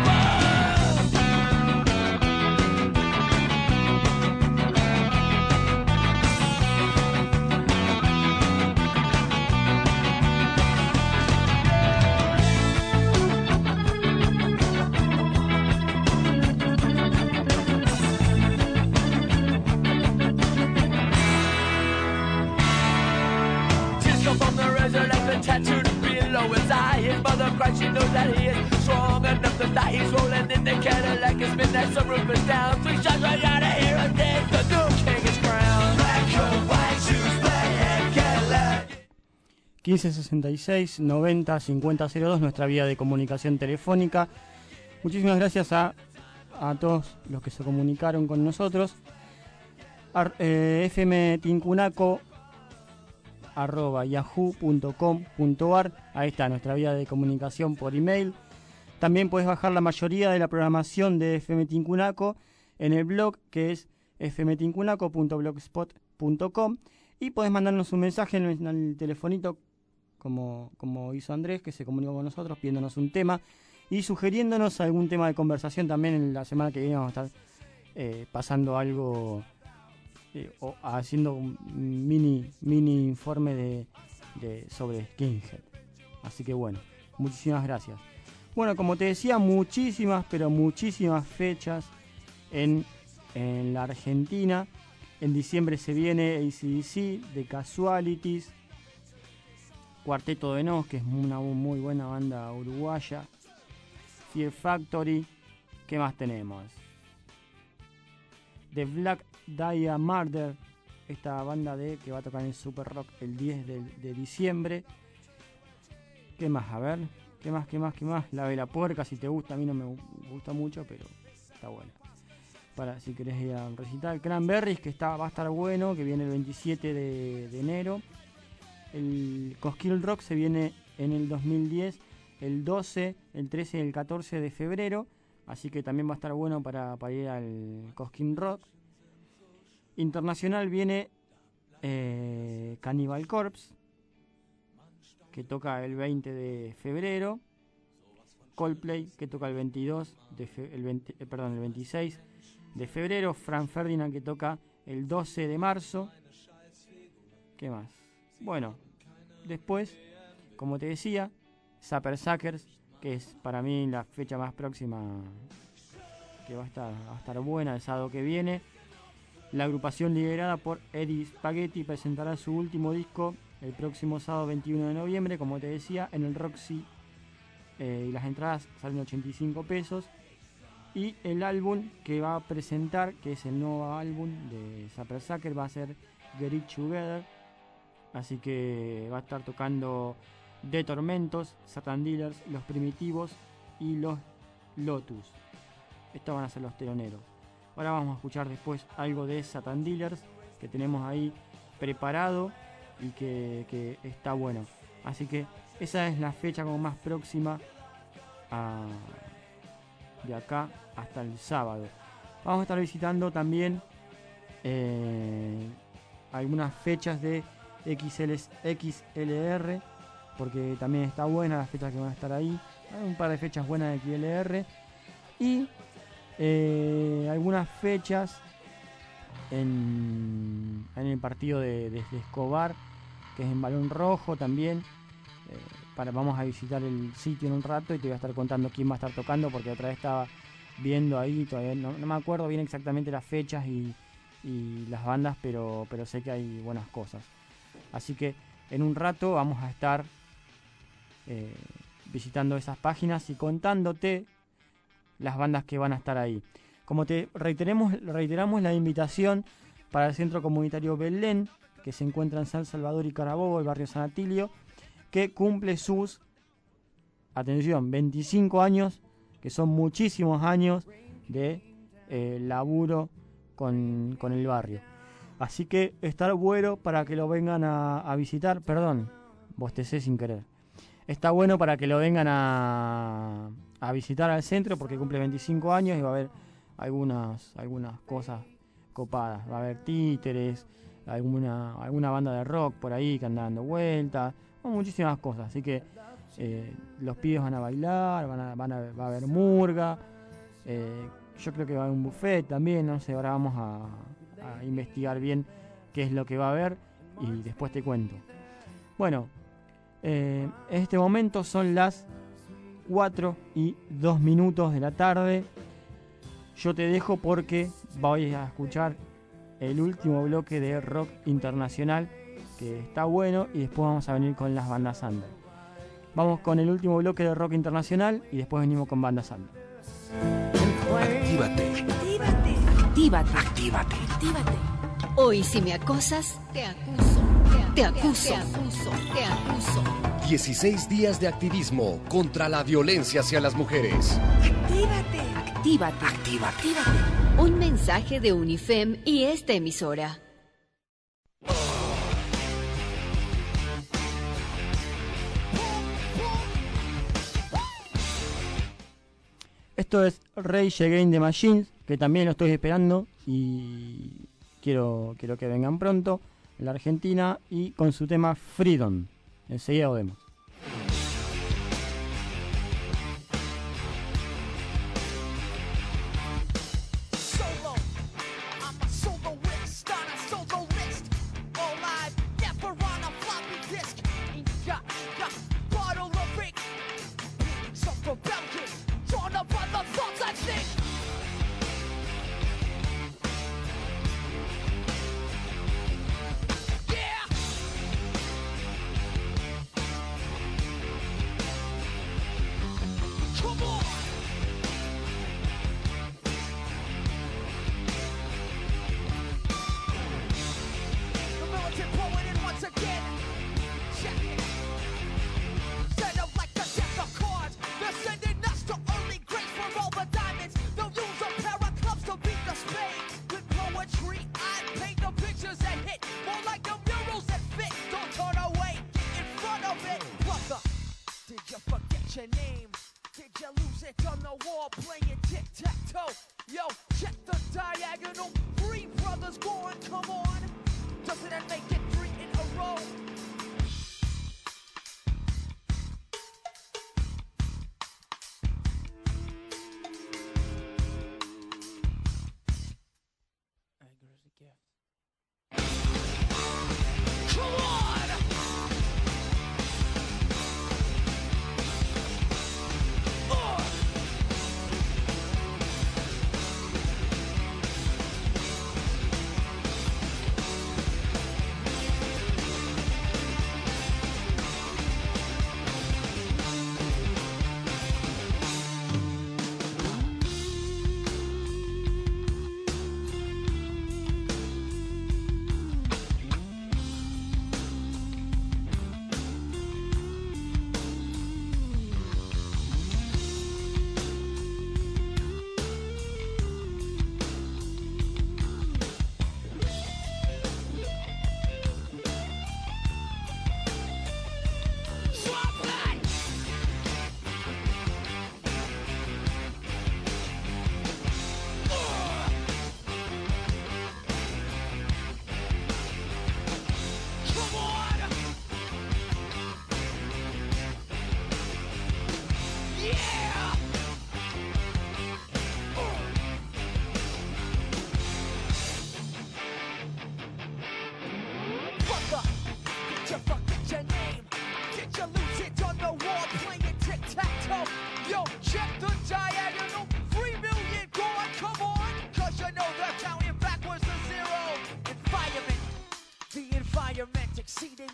tattooed below his eye. His mother cries, she knows that he is strong enough to die. He's rolling in the Cadillac, his midnight sunroof is down. Three shots right out of here and then the new king is crowned. Black coat, white shoes, black hat, Cadillac. quince sesenta y seis noventa cincuenta cero dos, nuestra vía de comunicación telefónica. Muchísimas gracias a, a todos los que se comunicaron con nosotros. Ar, eh, fmtincunaco arroba yahoo punto com punto ar. Ahí está nuestra vía de comunicación por email. También puedes bajar la mayoría de la programación de F M Tincunaco en el blog, que es f m tincunaco punto blogspot punto com, y podés mandarnos un mensaje en el, en el telefonito como, como hizo Andrés, que se comunicó con nosotros pidiéndonos un tema y sugiriéndonos algún tema de conversación. También en la semana que viene vamos a estar eh, pasando algo eh, o haciendo un mini mini informe de, de sobre Skinhead. Así que bueno, muchísimas gracias. Bueno, como te decía, muchísimas, pero muchísimas fechas en, en la Argentina. En diciembre se viene A C D C, The Casualties, Cuarteto de Nos, que es una muy buena banda uruguaya, Fear Factory. ¿Qué más tenemos? The Black Dahlia Murder, esta banda de que va a tocar en Super Rock el diez de, de diciembre. ¿Qué más? A ver, ¿qué más, qué más, qué más? La Vela Puerca, si te gusta, a mí no me gusta mucho, pero está buena. Para si querés ir a un recital. Cranberries, que está, va a estar bueno, que viene el veintisiete de, de enero. El Cosquín Rock se viene en el dos mil diez, el doce, el trece y el catorce de febrero. Así que también va a estar bueno para, para ir al Cosquín Rock. Internacional viene eh, Cannibal Corpse, que toca el veinte de febrero. Coldplay, que toca el veintidós de fe, el veinte, eh, perdón, el veintiséis de febrero. Frank Ferdinand, que toca el doce de marzo. ¿Qué más? Bueno, después, como te decía, Zapper Suckers, que es para mí la fecha más próxima, que va a estar, va a estar buena el sábado que viene. La agrupación liderada por Eddie Spaghetti presentará su último disco el próximo sábado veintiuno de noviembre, como te decía, en el Roxy, eh, y las entradas salen ochenta y cinco pesos. Y el álbum que va a presentar, que es el nuevo álbum de Zapper Suckers, va a ser Get It Together. Así que va a estar tocando The Tormentos, Satan Dealers, Los Primitivos y Los Lotus. Estos van a ser los teloneros. Ahora vamos a escuchar después algo de Satan Dealers, que tenemos ahí preparado y que, que está bueno. Así que esa es la fecha como más próxima a, de acá hasta el sábado. Vamos a estar visitando también eh, algunas fechas de X L R, porque también está buena las fechas que van a estar ahí. Hay un par de fechas buenas de X L R y eh, algunas fechas en, en el partido de, de, de Escobar, que es en Balón Rojo también. Eh, para, vamos a visitar el sitio en un rato y te voy a estar contando quién va a estar tocando, porque otra vez estaba viendo ahí, todavía no, no me acuerdo bien exactamente las fechas y, y las bandas, pero, pero sé que hay buenas cosas. Así que en un rato vamos a estar eh, visitando esas páginas y contándote las bandas que van a estar ahí. Como te reiteremos, reiteramos la invitación para el Centro Comunitario Belén, que se encuentra en San Salvador y Carabobo, el barrio San Atilio, que cumple sus, atención, veinticinco años, que son muchísimos años de eh, laburo con, con el barrio. Así que está bueno para que lo vengan a, a visitar. Perdón, bostecé sin querer. Está bueno para que lo vengan a, a visitar al centro, porque cumple veinticinco años y va a haber algunas, algunas cosas copadas. Va a haber títeres, alguna, alguna banda de rock por ahí que anda dando vueltas, muchísimas cosas. Así que eh, los pibes van a bailar, van a, van a, va a haber murga. Eh, yo creo que va a haber un buffet también, no sé, ahora vamos a... a investigar bien qué es lo que va a haber y después te cuento. Bueno, eh, en este momento son las cuatro y dos minutos de la tarde. Yo te dejo porque voy a escuchar el último bloque de rock internacional, que está bueno, y después vamos a venir con las bandas under. Vamos con el último bloque de rock internacional y después venimos con bandas under. Actívate. Actívate. Actívate. Actívate. Actívate. Hoy si me acosas, te acuso. Te acuso. Te acuso. Te acuso. dieciséis días de activismo contra la violencia hacia las mujeres. Actívate. Actívate. Actívate. Actívate. Un mensaje de UNIFEM y esta emisora. Esto es Rage Against the Machine, que también lo estoy esperando y quiero, quiero que vengan pronto en la Argentina y con su tema Freedom. Enseguida lo vemos.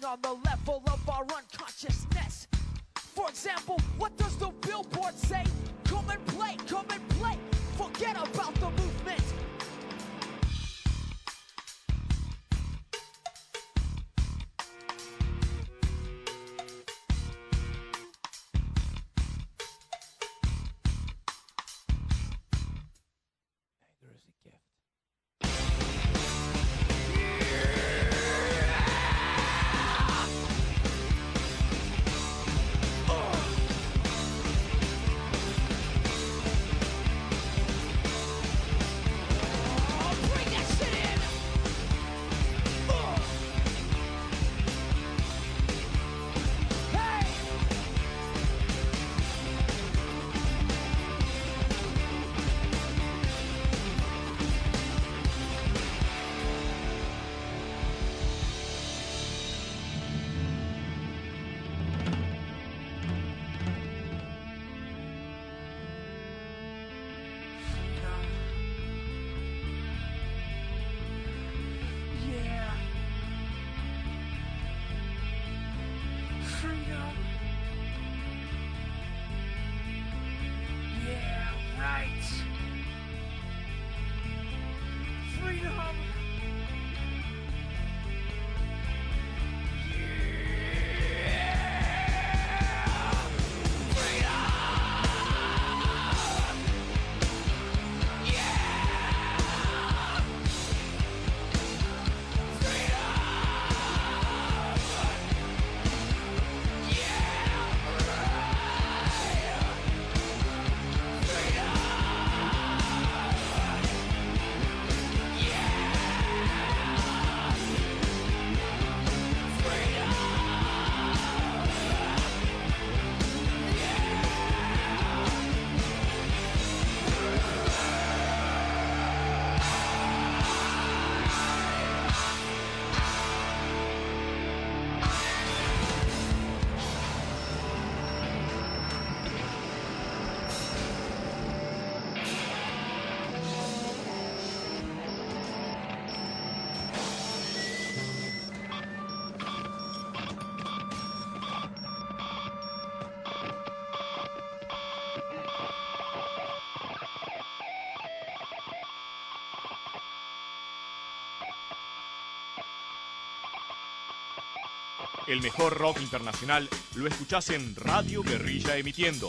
on the level of our unconsciousness. For example, what does the billboard say? Come and play, come and play, forget about the movement. El mejor rock internacional lo escuchás en Radio Guerrilla emitiendo.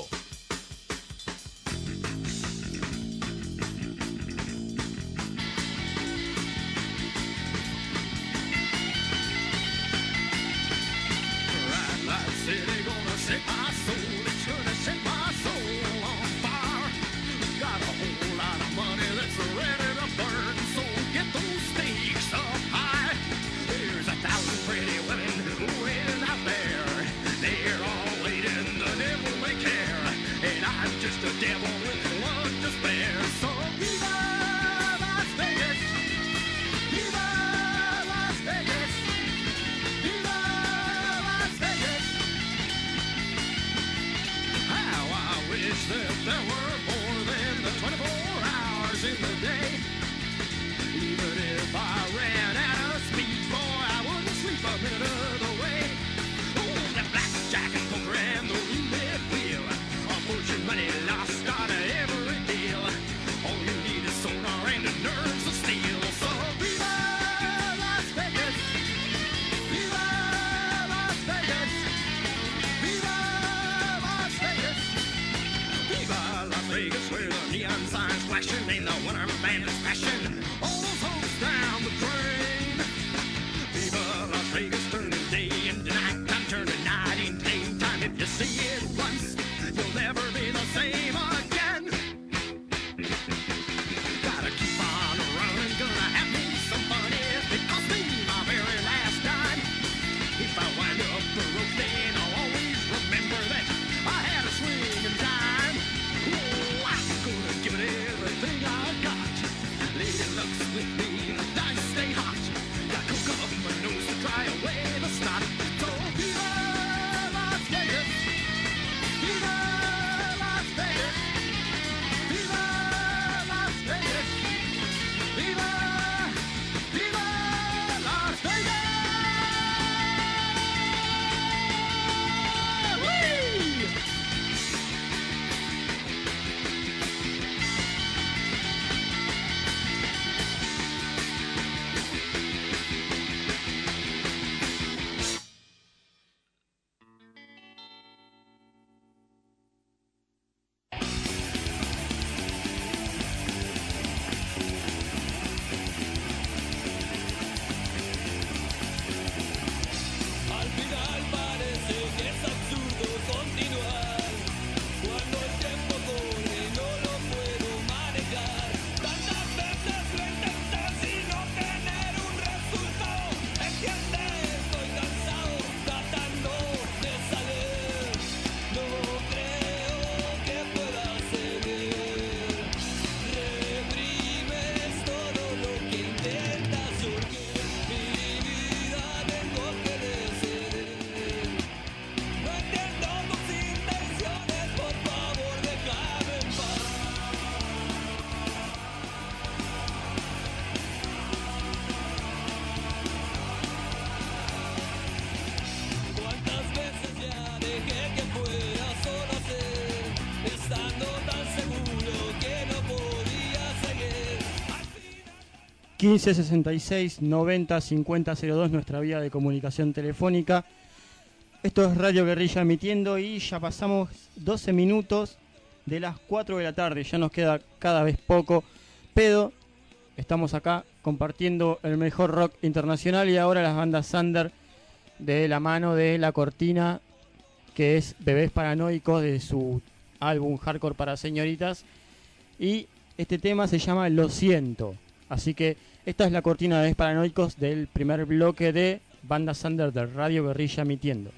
quince sesenta y seis noventa cincuenta cero dos, nuestra vía de comunicación telefónica. Esto es Radio Guerrilla emitiendo y ya pasamos doce minutos de las cuatro de la tarde. Ya nos queda cada vez poco, pero estamos acá compartiendo el mejor rock internacional y ahora las bandas under de la mano de La Cortina, que es Bebés Paranoicos, de su álbum Hardcore para Señoritas. Y este tema se llama Lo Siento. Así que esta es la cortina de Bebés Paranoicos del primer bloque de bandas under de Radio Guerrilla emitiendo.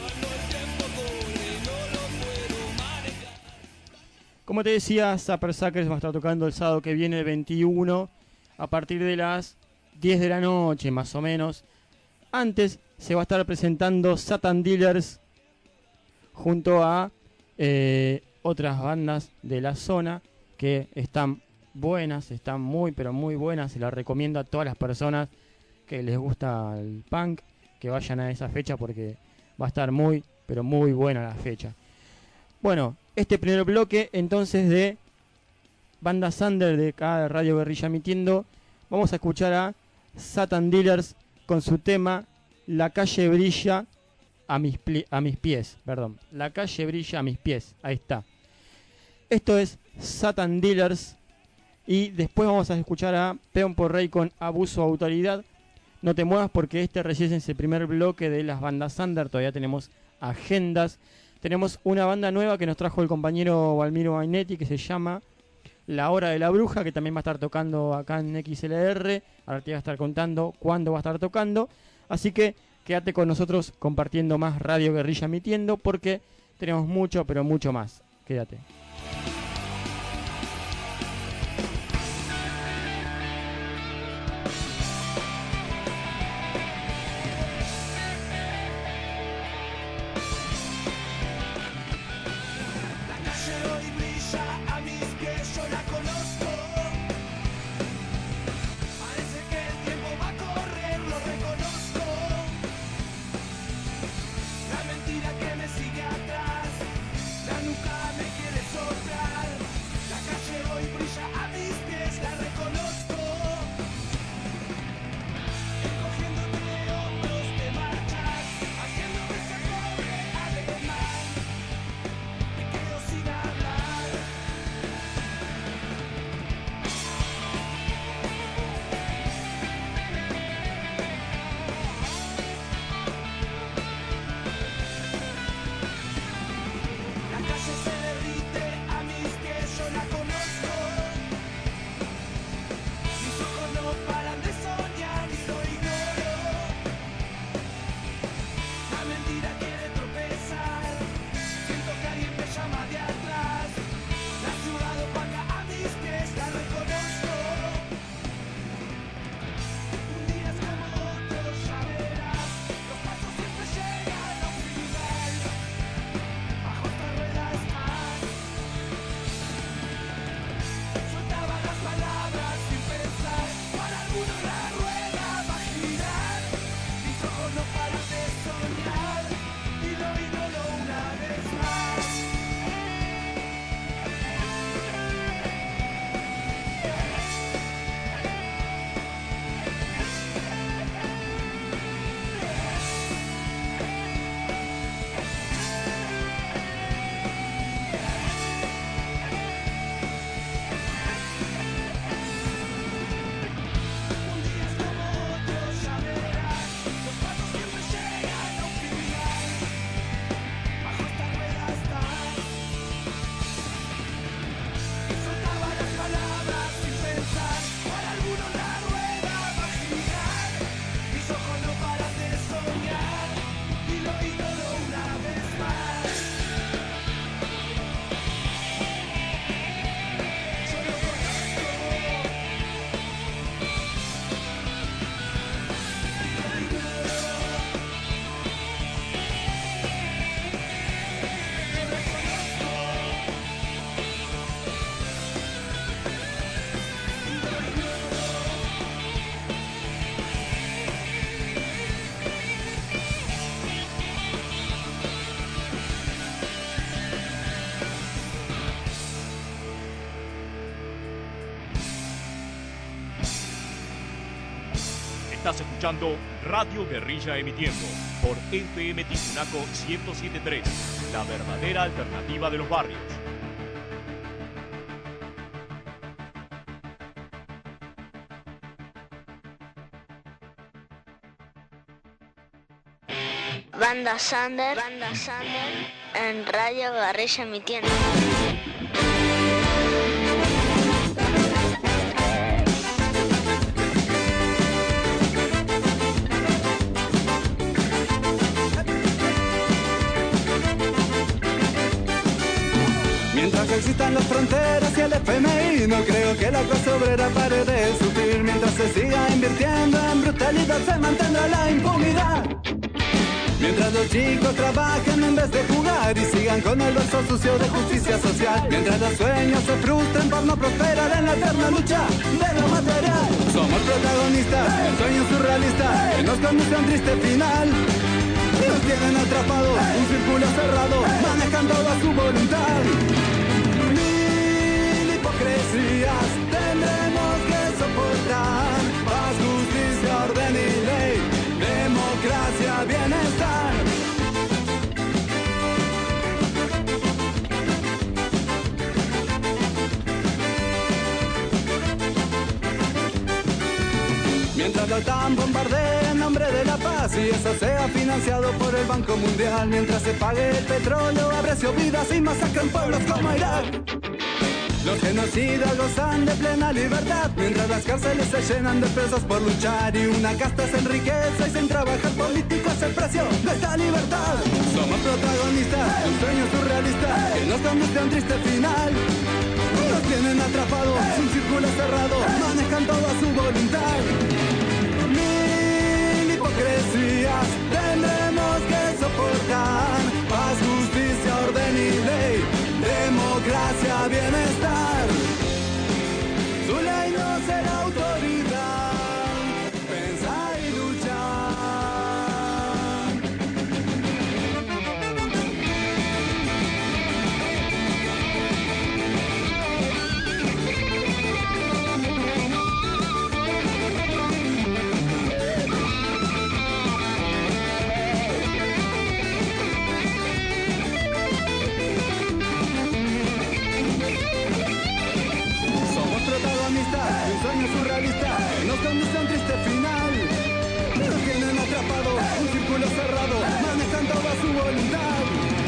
Como te decía, Zapper Suckers va a estar tocando el sábado que viene, el veintiuno, a partir de las diez de la noche, más o menos. Antes se va a estar presentando Satan Dealers junto a eh, otras bandas de la zona que están buenas, están muy pero muy buenas. Se las recomiendo a todas las personas que les gusta el punk que vayan a esa fecha porque va a estar muy pero muy buena la fecha. Bueno, este primer bloque entonces de bandas under de cada Radio Guerrilla emitiendo, vamos a escuchar a Satan Dealers con su tema La calle brilla a mis, pli- a mis pies, perdón, La calle brilla a mis pies, ahí está. Esto es Satan Dealers y después vamos a escuchar a Peón por Rey con Abuso de Autoridad. No te muevas porque este recién es el primer bloque de las bandas under, todavía tenemos agendas. Tenemos una banda nueva que nos trajo el compañero Valmiro Mainetti que se llama La Hora de la Bruja, que también va a estar tocando acá en X L R. Ahora te voy a estar contando cuándo va a estar tocando. Así que quédate con nosotros compartiendo más Radio Guerrilla emitiendo porque tenemos mucho, pero mucho más. Quédate. Mentira que me sigue atrás, la nuca me quiere soplar. Estás escuchando Radio Guerrilla emitiendo por F M Tincunaco ciento siete punto tres, la verdadera alternativa de los barrios. Banda Sander, Banda Sander en Radio Guerrilla emitiendo. Mientras existan las fronteras y el F M I, no creo que la clase obrera pare de sufrir. Mientras se siga invirtiendo en brutalidad, se mantendrá la impunidad. Mientras los chicos trabajen en vez de jugar y sigan con el verso sucio de justicia social. Mientras los sueños se frustren por no prosperar en la eterna lucha de lo material. Somos protagonistas en sueños surrealistas que nos conduce a un triste final. Nos tienen atrapados, un círculo cerrado, manejan toda su voluntad. Mil hipocresías tendremos que soportar. Paz, justicia, orden y ley, democracia, bienestar. Mientras la OTAN bombardea en nombre de la paz y eso sea financiado por el Banco Mundial. Mientras se pague el petróleo a precio vidas y masacren pueblos como Irak. Los genocidas gozan de plena libertad, mientras las cárceles se llenan de presos por luchar y una casta se enriquece y sin trabajar político es el precio de esta libertad. Somos protagonistas de un sueño surrealista que nos conduce a un triste final. Nos tienen atrapados, un círculo cerrado, manejan toda su voluntad. Mil hipocresías tendremos que soportar. Paz, justicia, orden y ley, democracia, bienestar. Su ley no será autoridad, pensar y luchar. Un sueño surrealista nos conduce a un triste final. Nos tienen atrapados, un círculo cerrado, manejan toda su voluntad.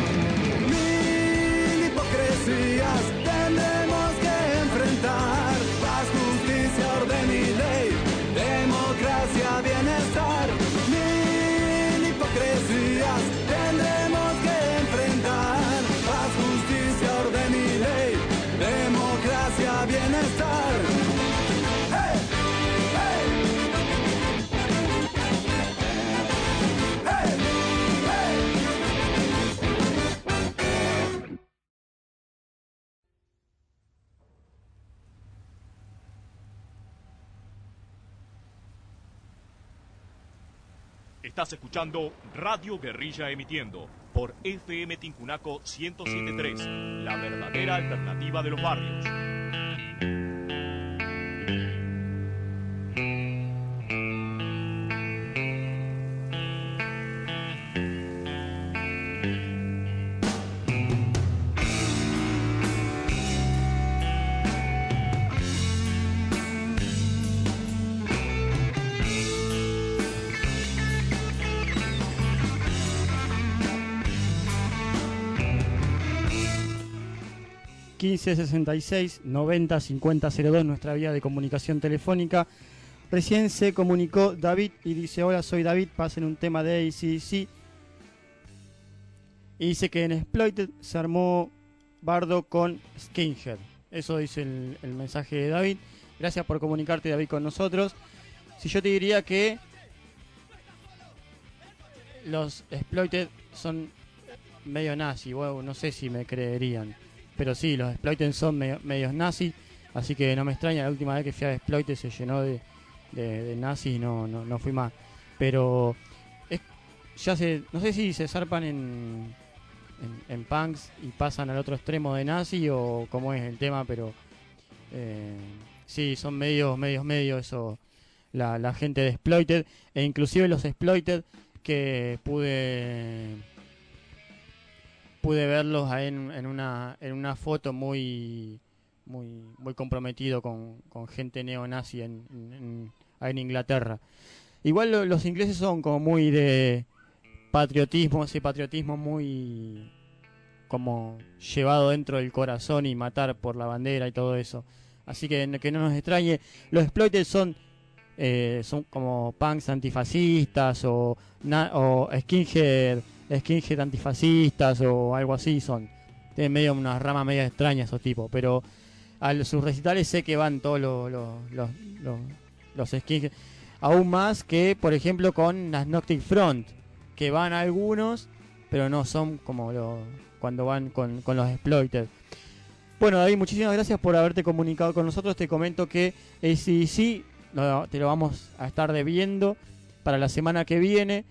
Mil hipocresías tendremos que enfrentar. Paz, justicia, orden y ley, democracia, bienestar. Mil hipocresías tendremos que enfrentar. Paz, justicia, orden y ley, democracia, bienestar. Estás escuchando Radio Guerrilla emitiendo por F M Tincunaco ciento siete punto tres, la verdadera alternativa de los barrios. quince sesenta y seis noventa cincuenta cero dos, nuestra vía de comunicación telefónica. Recién se comunicó David y dice: hola, soy David, pasen un tema de A C D C. Y dice que en Exploited se armó bardo con Skinhead. Eso dice el, el mensaje de David. Gracias por comunicarte, David, con nosotros. Si yo te diría que los Exploited son medio nazi, bueno, no sé si me creerían. Pero sí, los Exploited son medio, medios nazis, así que no me extraña. La última vez que fui a Exploited se llenó de, de, de nazis y no, no, no fui más. Pero es, ya se, no sé si se zarpan en, en, en punks y pasan al otro extremo de nazi o cómo es el tema, pero eh, sí, son medios, medios, medios eso, la, la gente de Exploited, e inclusive los Exploited que pude pude verlos ahí en, en una en una foto muy muy muy comprometido con, con gente neonazi en, en, en, en Inglaterra. Igual lo, los ingleses son como muy de patriotismo, ese patriotismo muy como llevado dentro del corazón y matar por la bandera y todo eso. Así que que no nos extrañe. Los Exploited son eh, son como punks antifascistas o, na, o skinhead, skinhead antifascistas o algo así son. Tienen medio una rama media extraña esos tipos, pero a sus recitales sé que van todos los, los, los, los, los skinhead. Aún más que, por ejemplo, con las Agnostic Front, que van algunos, pero no son como los, cuando van con, con los Exploited. Bueno, David, muchísimas gracias por haberte comunicado con nosotros. Te comento que A C D C no, te lo vamos a estar debiendo para la semana que viene,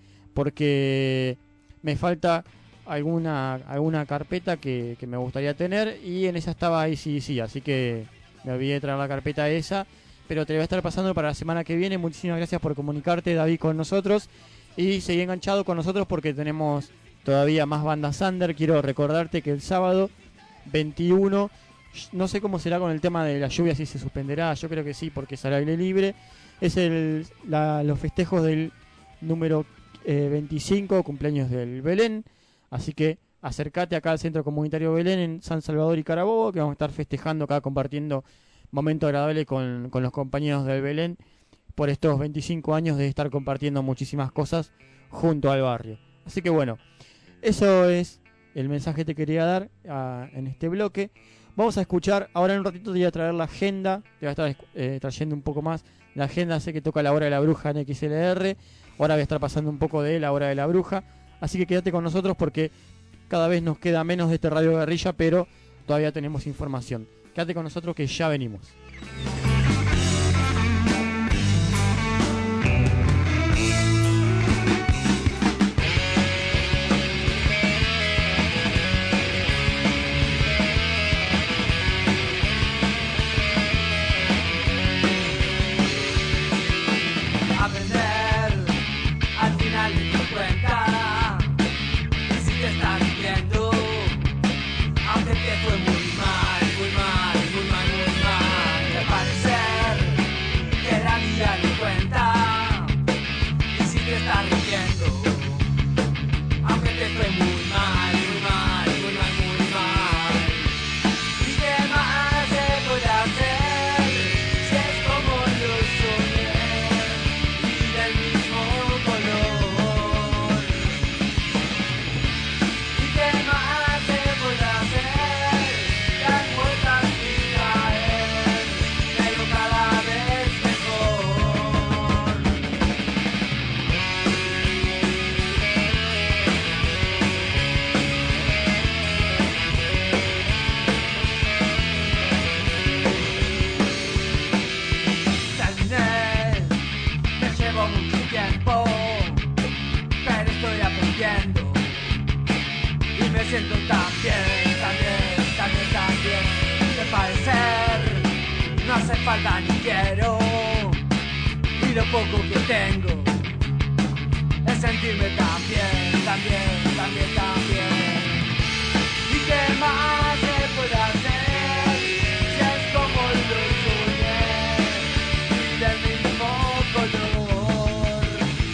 porque me falta alguna alguna carpeta que, que me gustaría tener, y en esa estaba A C D C, así que me olvidé de traer la carpeta esa, pero te la voy a estar pasando para la semana que viene. Muchísimas gracias por comunicarte, David, con nosotros, y seguí enganchado con nosotros porque tenemos todavía más bandas under. Quiero recordarte que el sábado veintiuno, no sé cómo será con el tema de la lluvia, si se suspenderá, yo creo que sí, porque es al aire libre, es el la, los festejos del número eh, veinticinco, cumpleaños del Belén, así que acércate acá al Centro Comunitario Belén en San Salvador y Carabobo, que vamos a estar festejando acá, compartiendo momento agradable con, con los compañeros del Belén por estos veinticinco años de estar compartiendo muchísimas cosas junto al barrio. Así que bueno, eso es el mensaje que te quería dar uh, en este bloque. Vamos a escuchar, ahora en un ratito te voy a traer la agenda, te voy a estar eh, trayendo un poco más la agenda. Sé que toca la hora de la bruja en X L R, ahora voy a estar pasando un poco de la hora de la bruja, así que quédate con nosotros porque cada vez nos queda menos de este Radio Guerrilla, pero todavía tenemos información. Quédate con nosotros que ya venimos. siento tan bien, también, también, también. De parecer, no hace falta ni quiero. Y lo poco que tengo es sentirme tan bien, también, también, también. ¿Y qué más se puede hacer si es como lo soñé y del mismo color?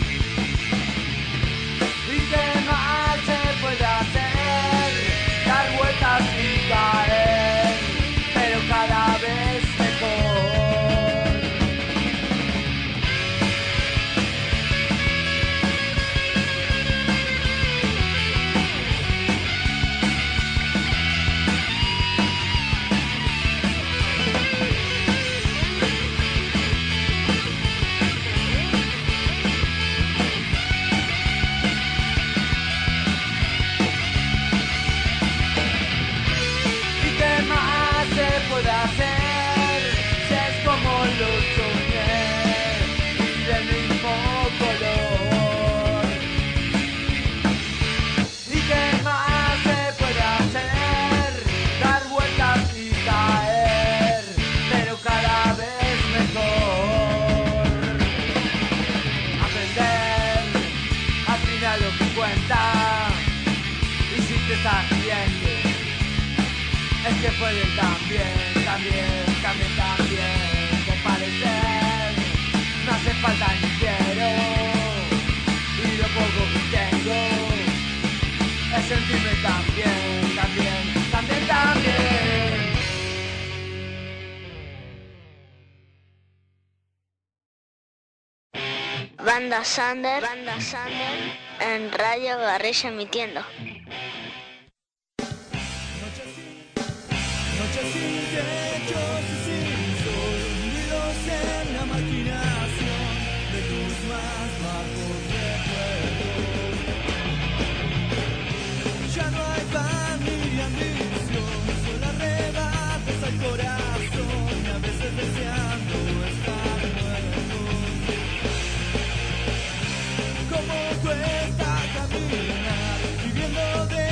¿Y qué más se puede hacer? Dar vueltas y caer, pero cada vez mejor. que pueden también, también, también, también de parecer. No hace falta ni quiero, y lo poco que tengo es sentirme también, también, también, también. Banda Sander, Banda Sander en Radio Guerrilla emitiendo. Noches sin techos y sin sol, hundidos en la maquinación de tus más bajos recuerdos. Ya no hay pan ni ambición, solo arrebatos al corazón y a veces deseando estar muertos. Cómo cuesta caminar, viviendo de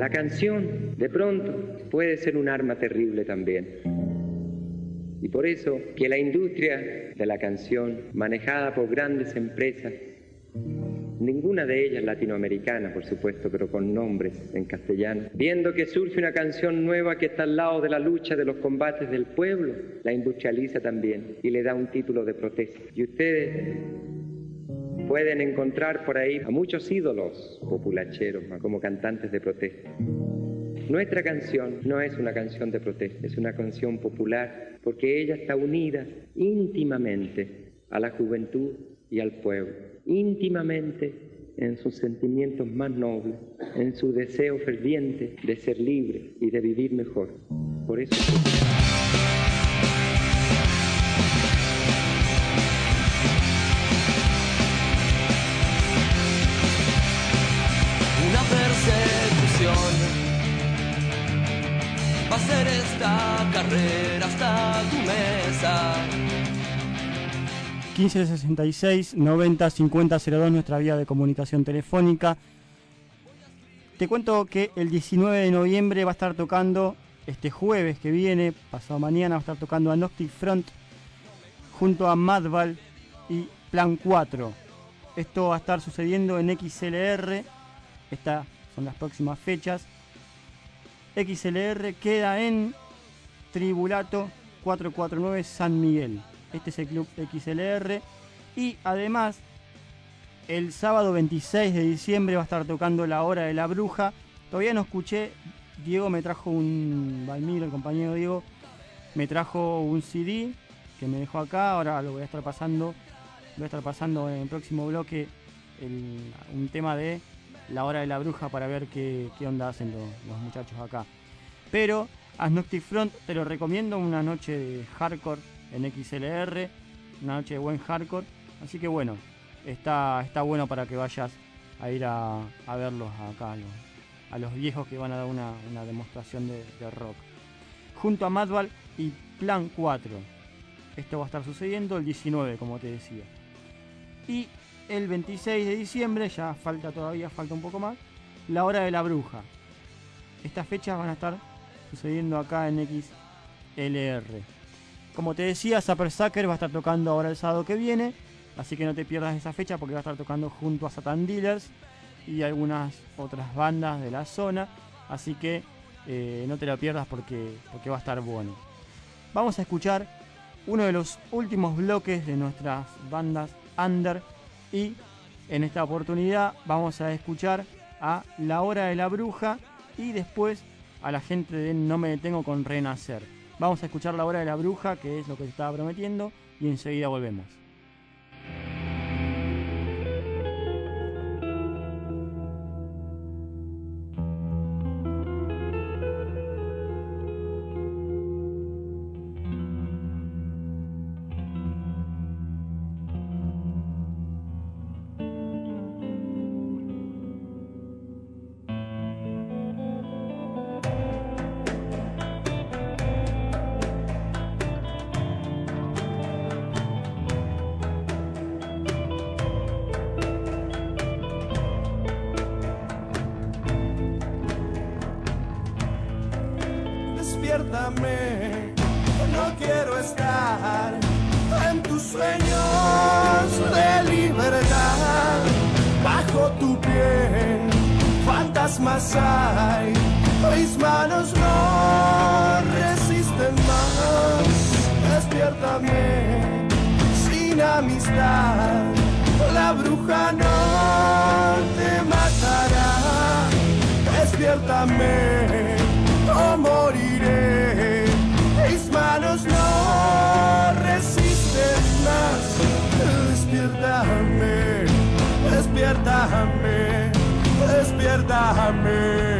La canción, de pronto, puede ser un arma terrible también. Y por eso que la industria de la canción, manejada por grandes empresas, ninguna de ellas latinoamericana, por supuesto, pero con nombres en castellano, viendo que surge una canción nueva que está al lado de la lucha de los combates del pueblo, la industrializa también y le da un título de protesta. Y ustedes pueden encontrar por ahí a muchos ídolos populacheros como cantantes de protesta. Nuestra canción no es una canción de protesta, es una canción popular, porque ella está unida íntimamente a la juventud y al pueblo, íntimamente en sus sentimientos más nobles, en su deseo ferviente de ser libre y de vivir mejor. Por eso... Una persecución va a ser esta carrera hasta tu mesa. quince sesenta y seis noventa cincuenta cero dos, nuestra vía de comunicación telefónica. Te cuento que el diecinueve de noviembre va a estar tocando, este jueves que viene, pasado mañana, va a estar tocando Agnostic Front junto a Madball y Plan cuatro. Esto va a estar sucediendo en X L R. Estas son las próximas fechas. X L R queda en Tribulato cuatrocientos cuarenta y nueve San Miguel. Este es el club X L R. Y además, el sábado veintiséis de diciembre va a estar tocando La Hora de la Bruja. Todavía no escuché. Diego me trajo un... Valmiro, el compañero Diego, me trajo un C D que me dejó acá. Ahora lo voy a estar pasando. Voy a estar pasando en el próximo bloque el, un tema de La Hora de la Bruja para ver qué, qué onda hacen los, los muchachos acá. Pero Agnostic Front te lo recomiendo, una noche de hardcore en X L R, una noche de buen hardcore. Así que bueno, está, está bueno para que vayas a ir a, a verlos acá, a los, a los viejos que van a dar una, una demostración de, de rock. Junto a Madball y Plan cuatro. Esto va a estar sucediendo el diecinueve, como te decía. Y el veintiséis de diciembre, ya falta todavía, falta un poco más, La Hora de la Bruja. Estas fechas van a estar sucediendo acá en X L R. Como te decía, Zapper Sucker va a estar tocando ahora el sábado que viene, así que no te pierdas esa fecha porque va a estar tocando junto a Satan Dealers y algunas otras bandas de la zona, así que eh, no te lo pierdas porque, porque va a estar bueno. Vamos a escuchar uno de los últimos bloques de nuestras bandas under. Y en esta oportunidad vamos a escuchar a La Hora de la Bruja y después a la gente de No Me Detengo con Renacer. Vamos a escuchar La Hora de la Bruja, que es lo que te estaba prometiendo, y enseguida volvemos. Despiértame, no quiero estar en tus sueños de libertad. Bajo tu piel, fantasmas hay, mis manos no resisten más. Despiértame, sin amistad, la bruja no te matará. Despiértame, o moriré, mis manos no resisten más. Despiértame, despiértame, despiértame.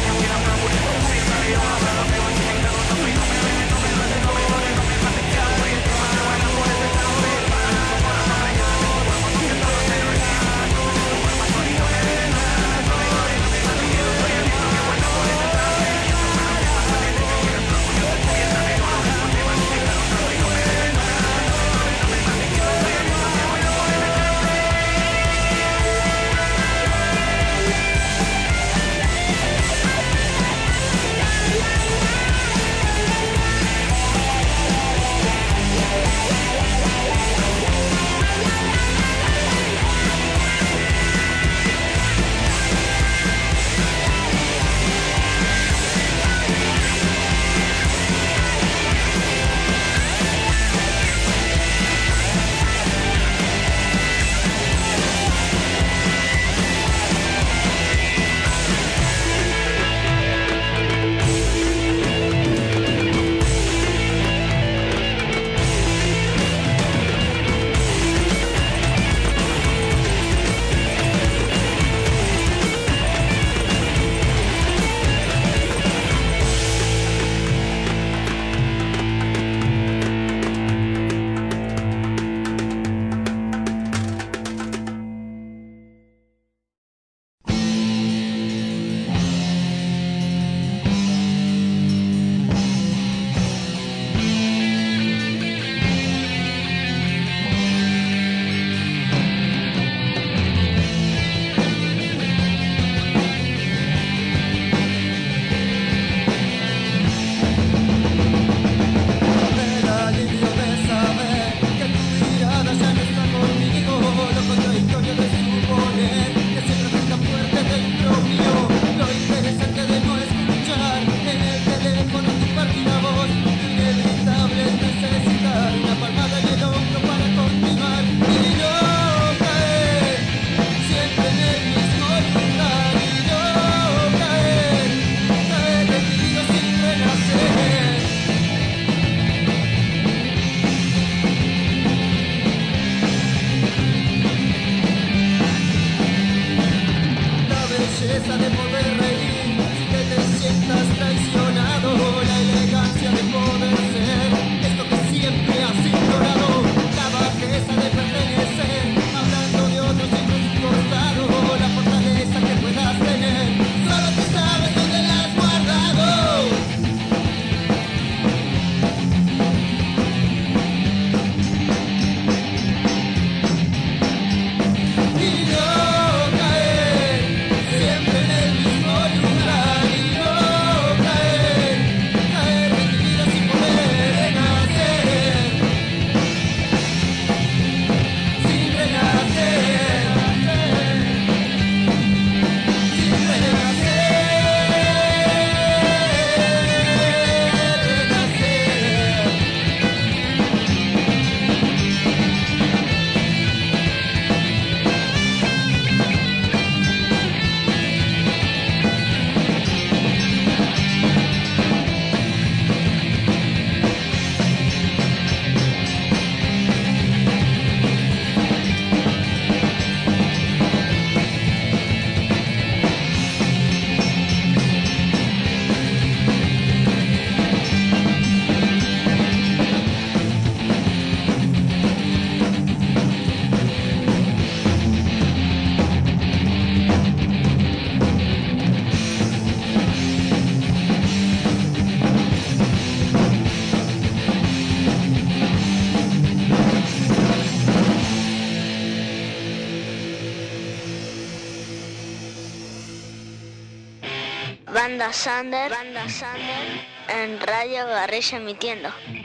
Banda Sander, Banda Sander en Radio Guerrilla emitiendo.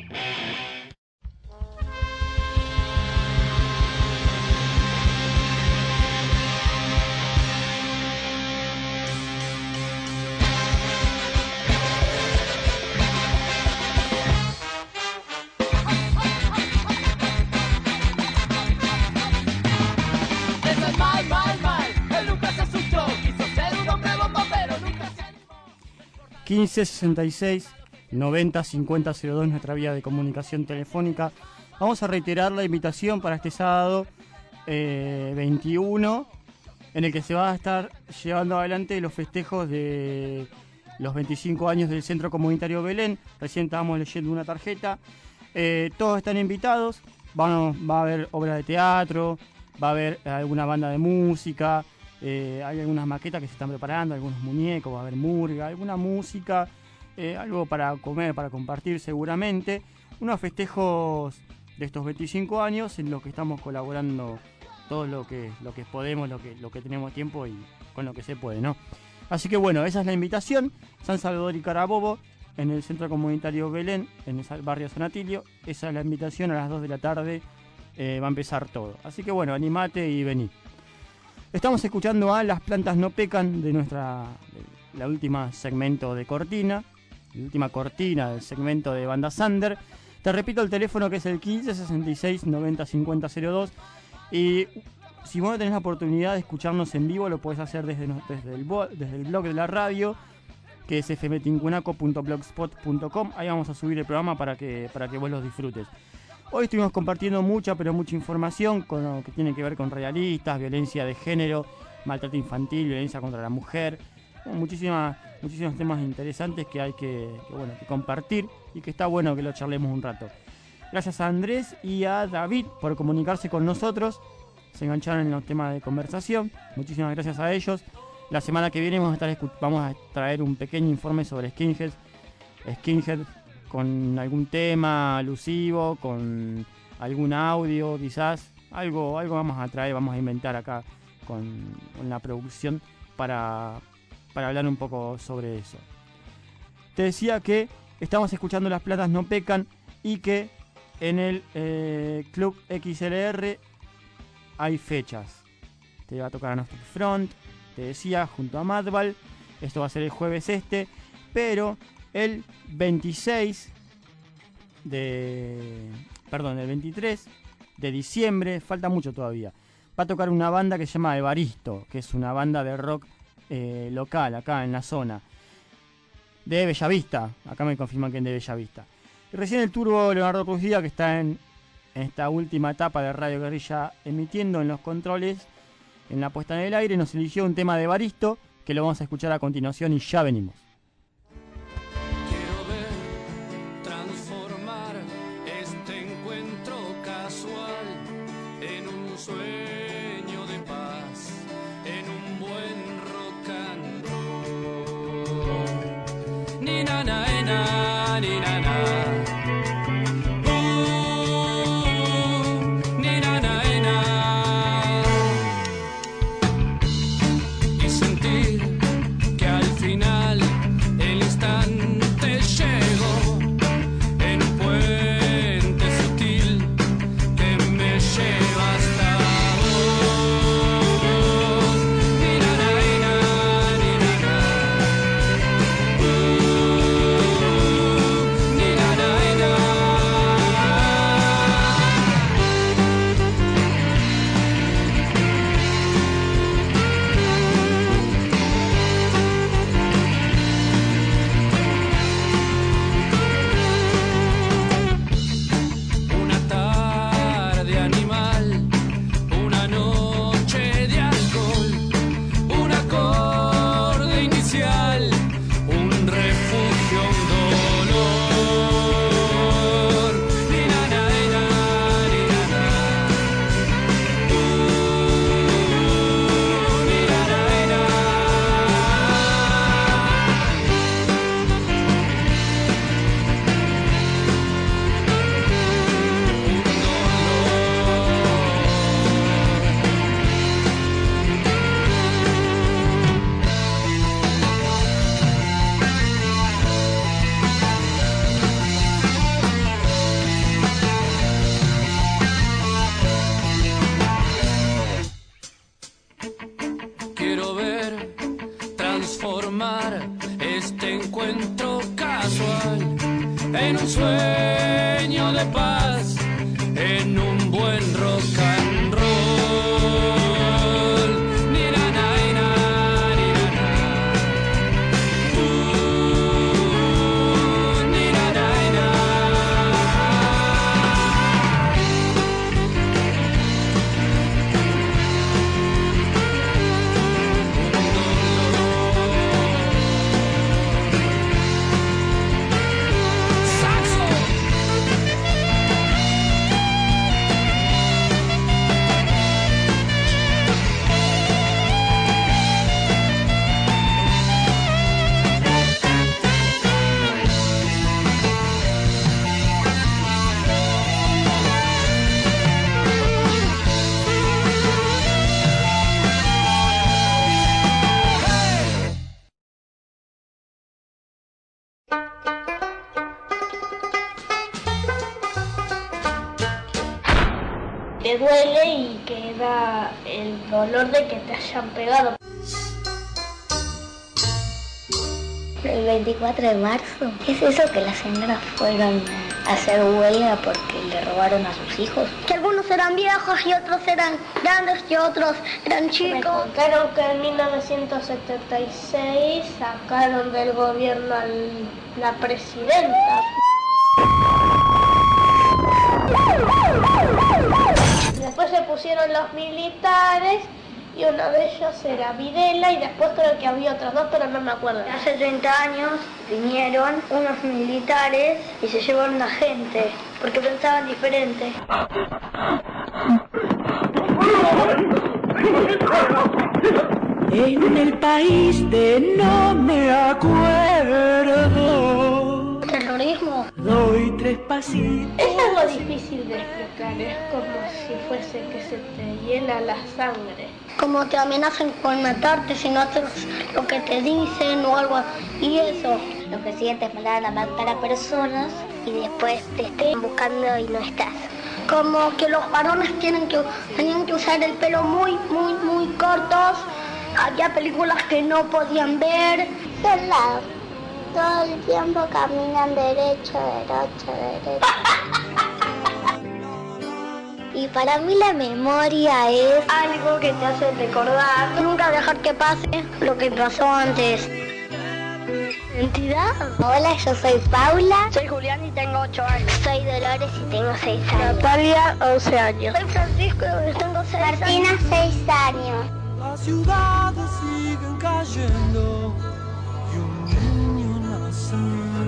quince sesenta y seis noventa cincuenta cero dos, nuestra vía de comunicación telefónica. Vamos a reiterar la invitación para este sábado eh, veintiuno, en el que se va a estar llevando adelante los festejos de los veinticinco años del Centro Comunitario Belén. Recién estábamos leyendo una tarjeta. Eh, todos están invitados. Van, va a haber obra de teatro, va a haber alguna banda de música. Eh, hay algunas maquetas que se están preparando, algunos muñecos, va a haber murga, alguna música, eh, algo para comer, para compartir seguramente. Unos festejos de estos veinticinco años en los que estamos colaborando todo lo que, lo que podemos, lo que, lo que tenemos tiempo y con lo que se puede, ¿no? Así que bueno, esa es la invitación. San Salvador y Carabobo, en el Centro Comunitario Belén, en el barrio San Atilio. Esa es la invitación, a las dos de la tarde eh, va a empezar todo. Así que bueno, animate y vení. Estamos escuchando a Las Plantas No Pecan, de nuestra de la última segmento de cortina, la última cortina del segmento de Banda Sander. Te repito el teléfono, que es el quince sesenta y seis noventa cincuenta cero dos, y si vos no tenés la oportunidad de escucharnos en vivo, lo podés hacer desde, desde, el, desde el blog de la radio, que es f m tincunaco punto blogspot punto com. Ahí vamos a subir el programa para que, para que vos los disfrutes. Hoy estuvimos compartiendo mucha, pero mucha información con lo que tiene que ver con realistas, violencia de género, maltrato infantil, violencia contra la mujer. Muchísimas, muchísimos temas interesantes que hay que, que, bueno, que compartir y que está bueno que lo charlemos un rato. Gracias a Andrés y a David por comunicarse con nosotros. Se engancharon en los temas de conversación. Muchísimas gracias a ellos. La semana que viene vamos a, estar, vamos a traer un pequeño informe sobre skinhead. Skinhead con algún tema alusivo, con algún audio quizás. Algo, algo vamos a traer, vamos a inventar acá con, con la producción para, para hablar un poco sobre eso. Te decía que estamos escuchando Las Plantas No Pecan y que en el eh, Club X L R hay fechas. Te va a tocar a Nostalgic Front, te decía, junto a Madball. Esto va a ser el jueves este, pero el veintiséis de... Perdón, el veintitrés de diciembre, falta mucho todavía, va a tocar una banda que se llama Evaristo, que es una banda de rock eh, local, acá en la zona. De Bellavista, acá me confirman que es de Bellavista. Y recién el turbo Leonardo Cruz Díaz, que está en, en esta última etapa de Radio Guerrilla emitiendo en los controles, en la puesta en el aire, nos eligió un tema de Evaristo, que lo vamos a escuchar a continuación y ya venimos. encuentro casual, en un sueño de paz, en un buen rock and roll. Ni na na na, ni na na. Uh, ni na na na. Te duele y queda el dolor de que te hayan pegado. El veinticuatro de marzo, ¿qué es eso que las señoras fueron a hacer huelga porque le robaron a sus hijos? Que algunos eran viejos y otros eran grandes y otros eran chicos. Me contaron que en mil novecientos setenta y seis sacaron del gobierno a la presidenta. Después se pusieron los militares y uno de ellos era Videla y después creo que había otros dos, pero no me acuerdo. Hace treinta años vinieron unos militares y se llevaron a gente porque pensaban diferente. En el país de no me acuerdo. ¿Terrorismo? Doy tres pasitos. Es algo difícil de explicar, es como si fuese que se te hiela la sangre. Como te amenazan con matarte si no haces lo que te dicen o algo, y eso. Lo que sientes es mandar a matar a personas y después te estén buscando y no estás. Como que los varones tienen que, tenían que usar el pelo muy, muy, muy cortos. Había películas que no podían ver. Soldados. Todo el tiempo caminan derecho, derecho, derecho. Y para mí la memoria es algo que te hace recordar, nunca dejar que pase lo que pasó antes. ¿Identidad? Hola, yo soy Paula. Soy Julián y tengo ocho años. Soy Dolores y tengo seis años. Natalia, once años. Soy Francisco y tengo seis años. Martina, seis años. Las ciudades siguen cayendo y un niño nace.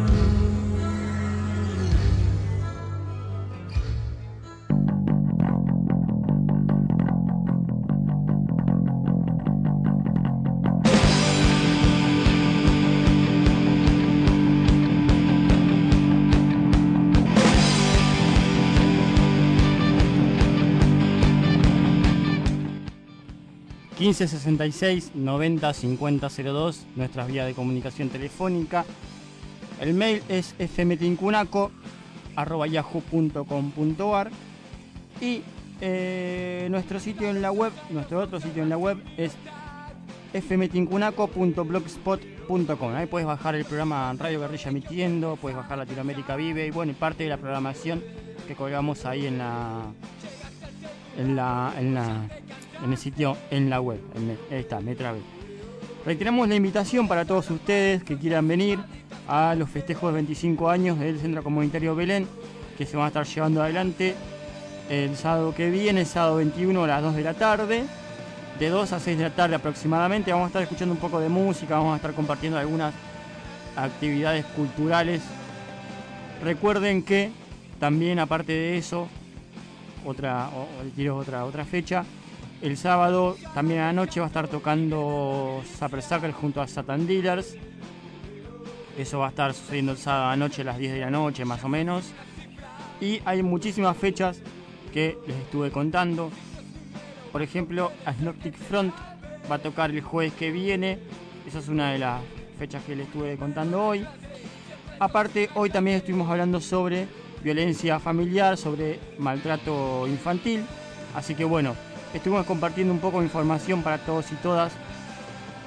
quince sesenta y seis noventa cincuenta cero dos, nuestras vías de comunicación telefónica. El mail es f m tincunaco arroba yahoo punto com punto a r y eh, nuestro sitio en la web, nuestro otro sitio en la web es f m tincunaco punto blogspot punto com. Ahí puedes bajar el programa Radio Guerrilla Emitiendo, puedes bajar Latinoamérica Vive y bueno, y parte de la programación que colgamos ahí en la en la en la en el sitio, en la web. En el, ahí está, me trabé. Reiteramos la invitación para todos ustedes que quieran venir a los festejos de veinticinco años del Centro Comunitario Belén, que se van a estar llevando adelante el sábado que viene, sábado veintiuno a las dos de la tarde, de dos a seis de la tarde aproximadamente. Vamos a estar escuchando un poco de música, vamos a estar compartiendo algunas actividades culturales. Recuerden que también, aparte de eso, otra, o, tiro otra, otra fecha, el sábado también a la noche va a estar tocando Supper Sucker junto a Satan Dealers. Eso va a estar sucediendo el sábado a la noche a las diez de la noche más o menos. Y hay muchísimas fechas que les estuve contando. Por ejemplo, Agnostic Front va a tocar el jueves que viene. Esa es una de las fechas que les estuve contando hoy. Aparte, hoy también estuvimos hablando sobre violencia familiar, sobre maltrato infantil. Así que bueno, estuvimos compartiendo un poco de información para todos y todas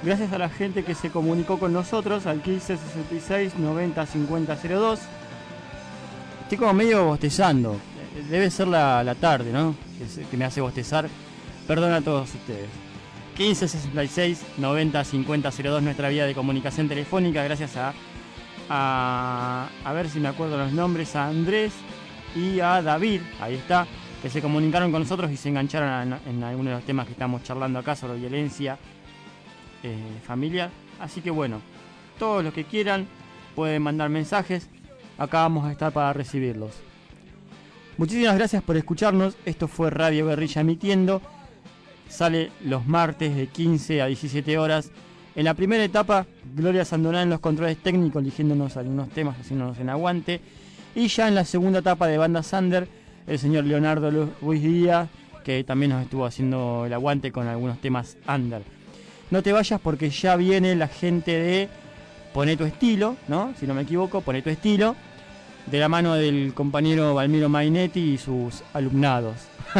Gracias a la gente que se comunicó con nosotros al quince sesenta y seis noventa cincuenta cero dos. Estoy como medio bostezando. Debe ser la, la tarde, ¿no? Que, que me hace bostezar. Perdón a todos ustedes. quince sesenta y seis noventa cincuenta cero dos, nuestra vía de comunicación telefónica. Gracias a, a... A ver si me acuerdo los nombres. A Andrés y a David. Ahí está. Que se comunicaron con nosotros y se engancharon en, en algunos de los temas que estamos charlando acá sobre violencia eh, familiar. Así que bueno, todos los que quieran pueden mandar mensajes. Acá vamos a estar para recibirlos. Muchísimas gracias por escucharnos. Esto fue Radio Guerrilla emitiendo. Sale los martes de quince a diecisiete horas. En la primera etapa, Gloria Sandoná en los controles técnicos, eligiéndonos algunos temas, haciéndonos en aguante. Y ya en la segunda etapa de Banda Sander, el señor Leonardo Ruiz Díaz, que también nos estuvo haciendo el aguante con algunos temas under. No te vayas porque ya viene la gente de Poné tu estilo, ¿no? Si no me equivoco, Poné tu estilo, de la mano del compañero Valmiro Mainetti y sus alumnados.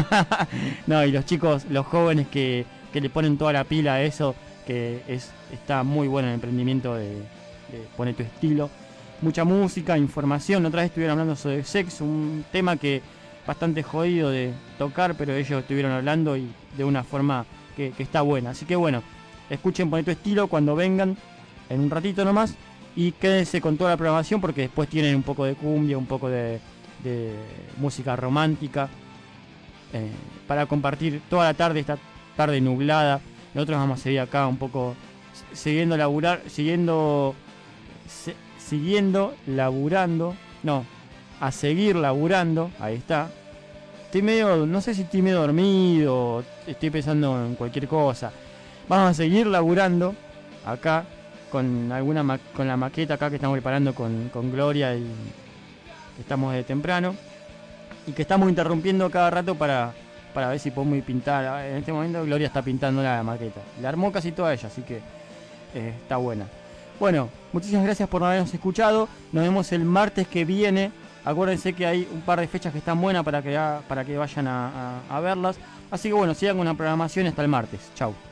No, y los chicos, los jóvenes que, que le ponen toda la pila a eso, que es está muy bueno el emprendimiento de, de Poné tu estilo. Mucha música, información. Otra vez estuvieron hablando sobre sexo, un tema que bastante jodido de tocar, pero ellos estuvieron hablando y de una forma que, que está buena. Así que bueno, escuchen Poné tu estilo cuando vengan en un ratito nomás y quédense con toda la programación porque después tienen un poco de cumbia, un poco de, de música romántica eh, para compartir toda la tarde, esta tarde nublada. Nosotros vamos a seguir acá un poco siguiendo laburar, siguiendo se, siguiendo laburando, no, a seguir laburando, ahí está. Estoy medio, no sé si estoy medio dormido, estoy pensando en cualquier cosa. Vamos a seguir laburando acá con alguna ma con la maqueta acá que estamos preparando con, con Gloria y que estamos de temprano y que estamos interrumpiendo cada rato para, para ver si podemos pintar. En este momento Gloria está pintando la maqueta. La armó casi toda ella, así que eh, está buena. Bueno, muchísimas gracias por habernos escuchado. Nos vemos el martes que viene. Acuérdense que hay un par de fechas que están buenas para que, para que vayan a, a, a verlas. Así que bueno, sigan con la programación hasta el martes. Chau.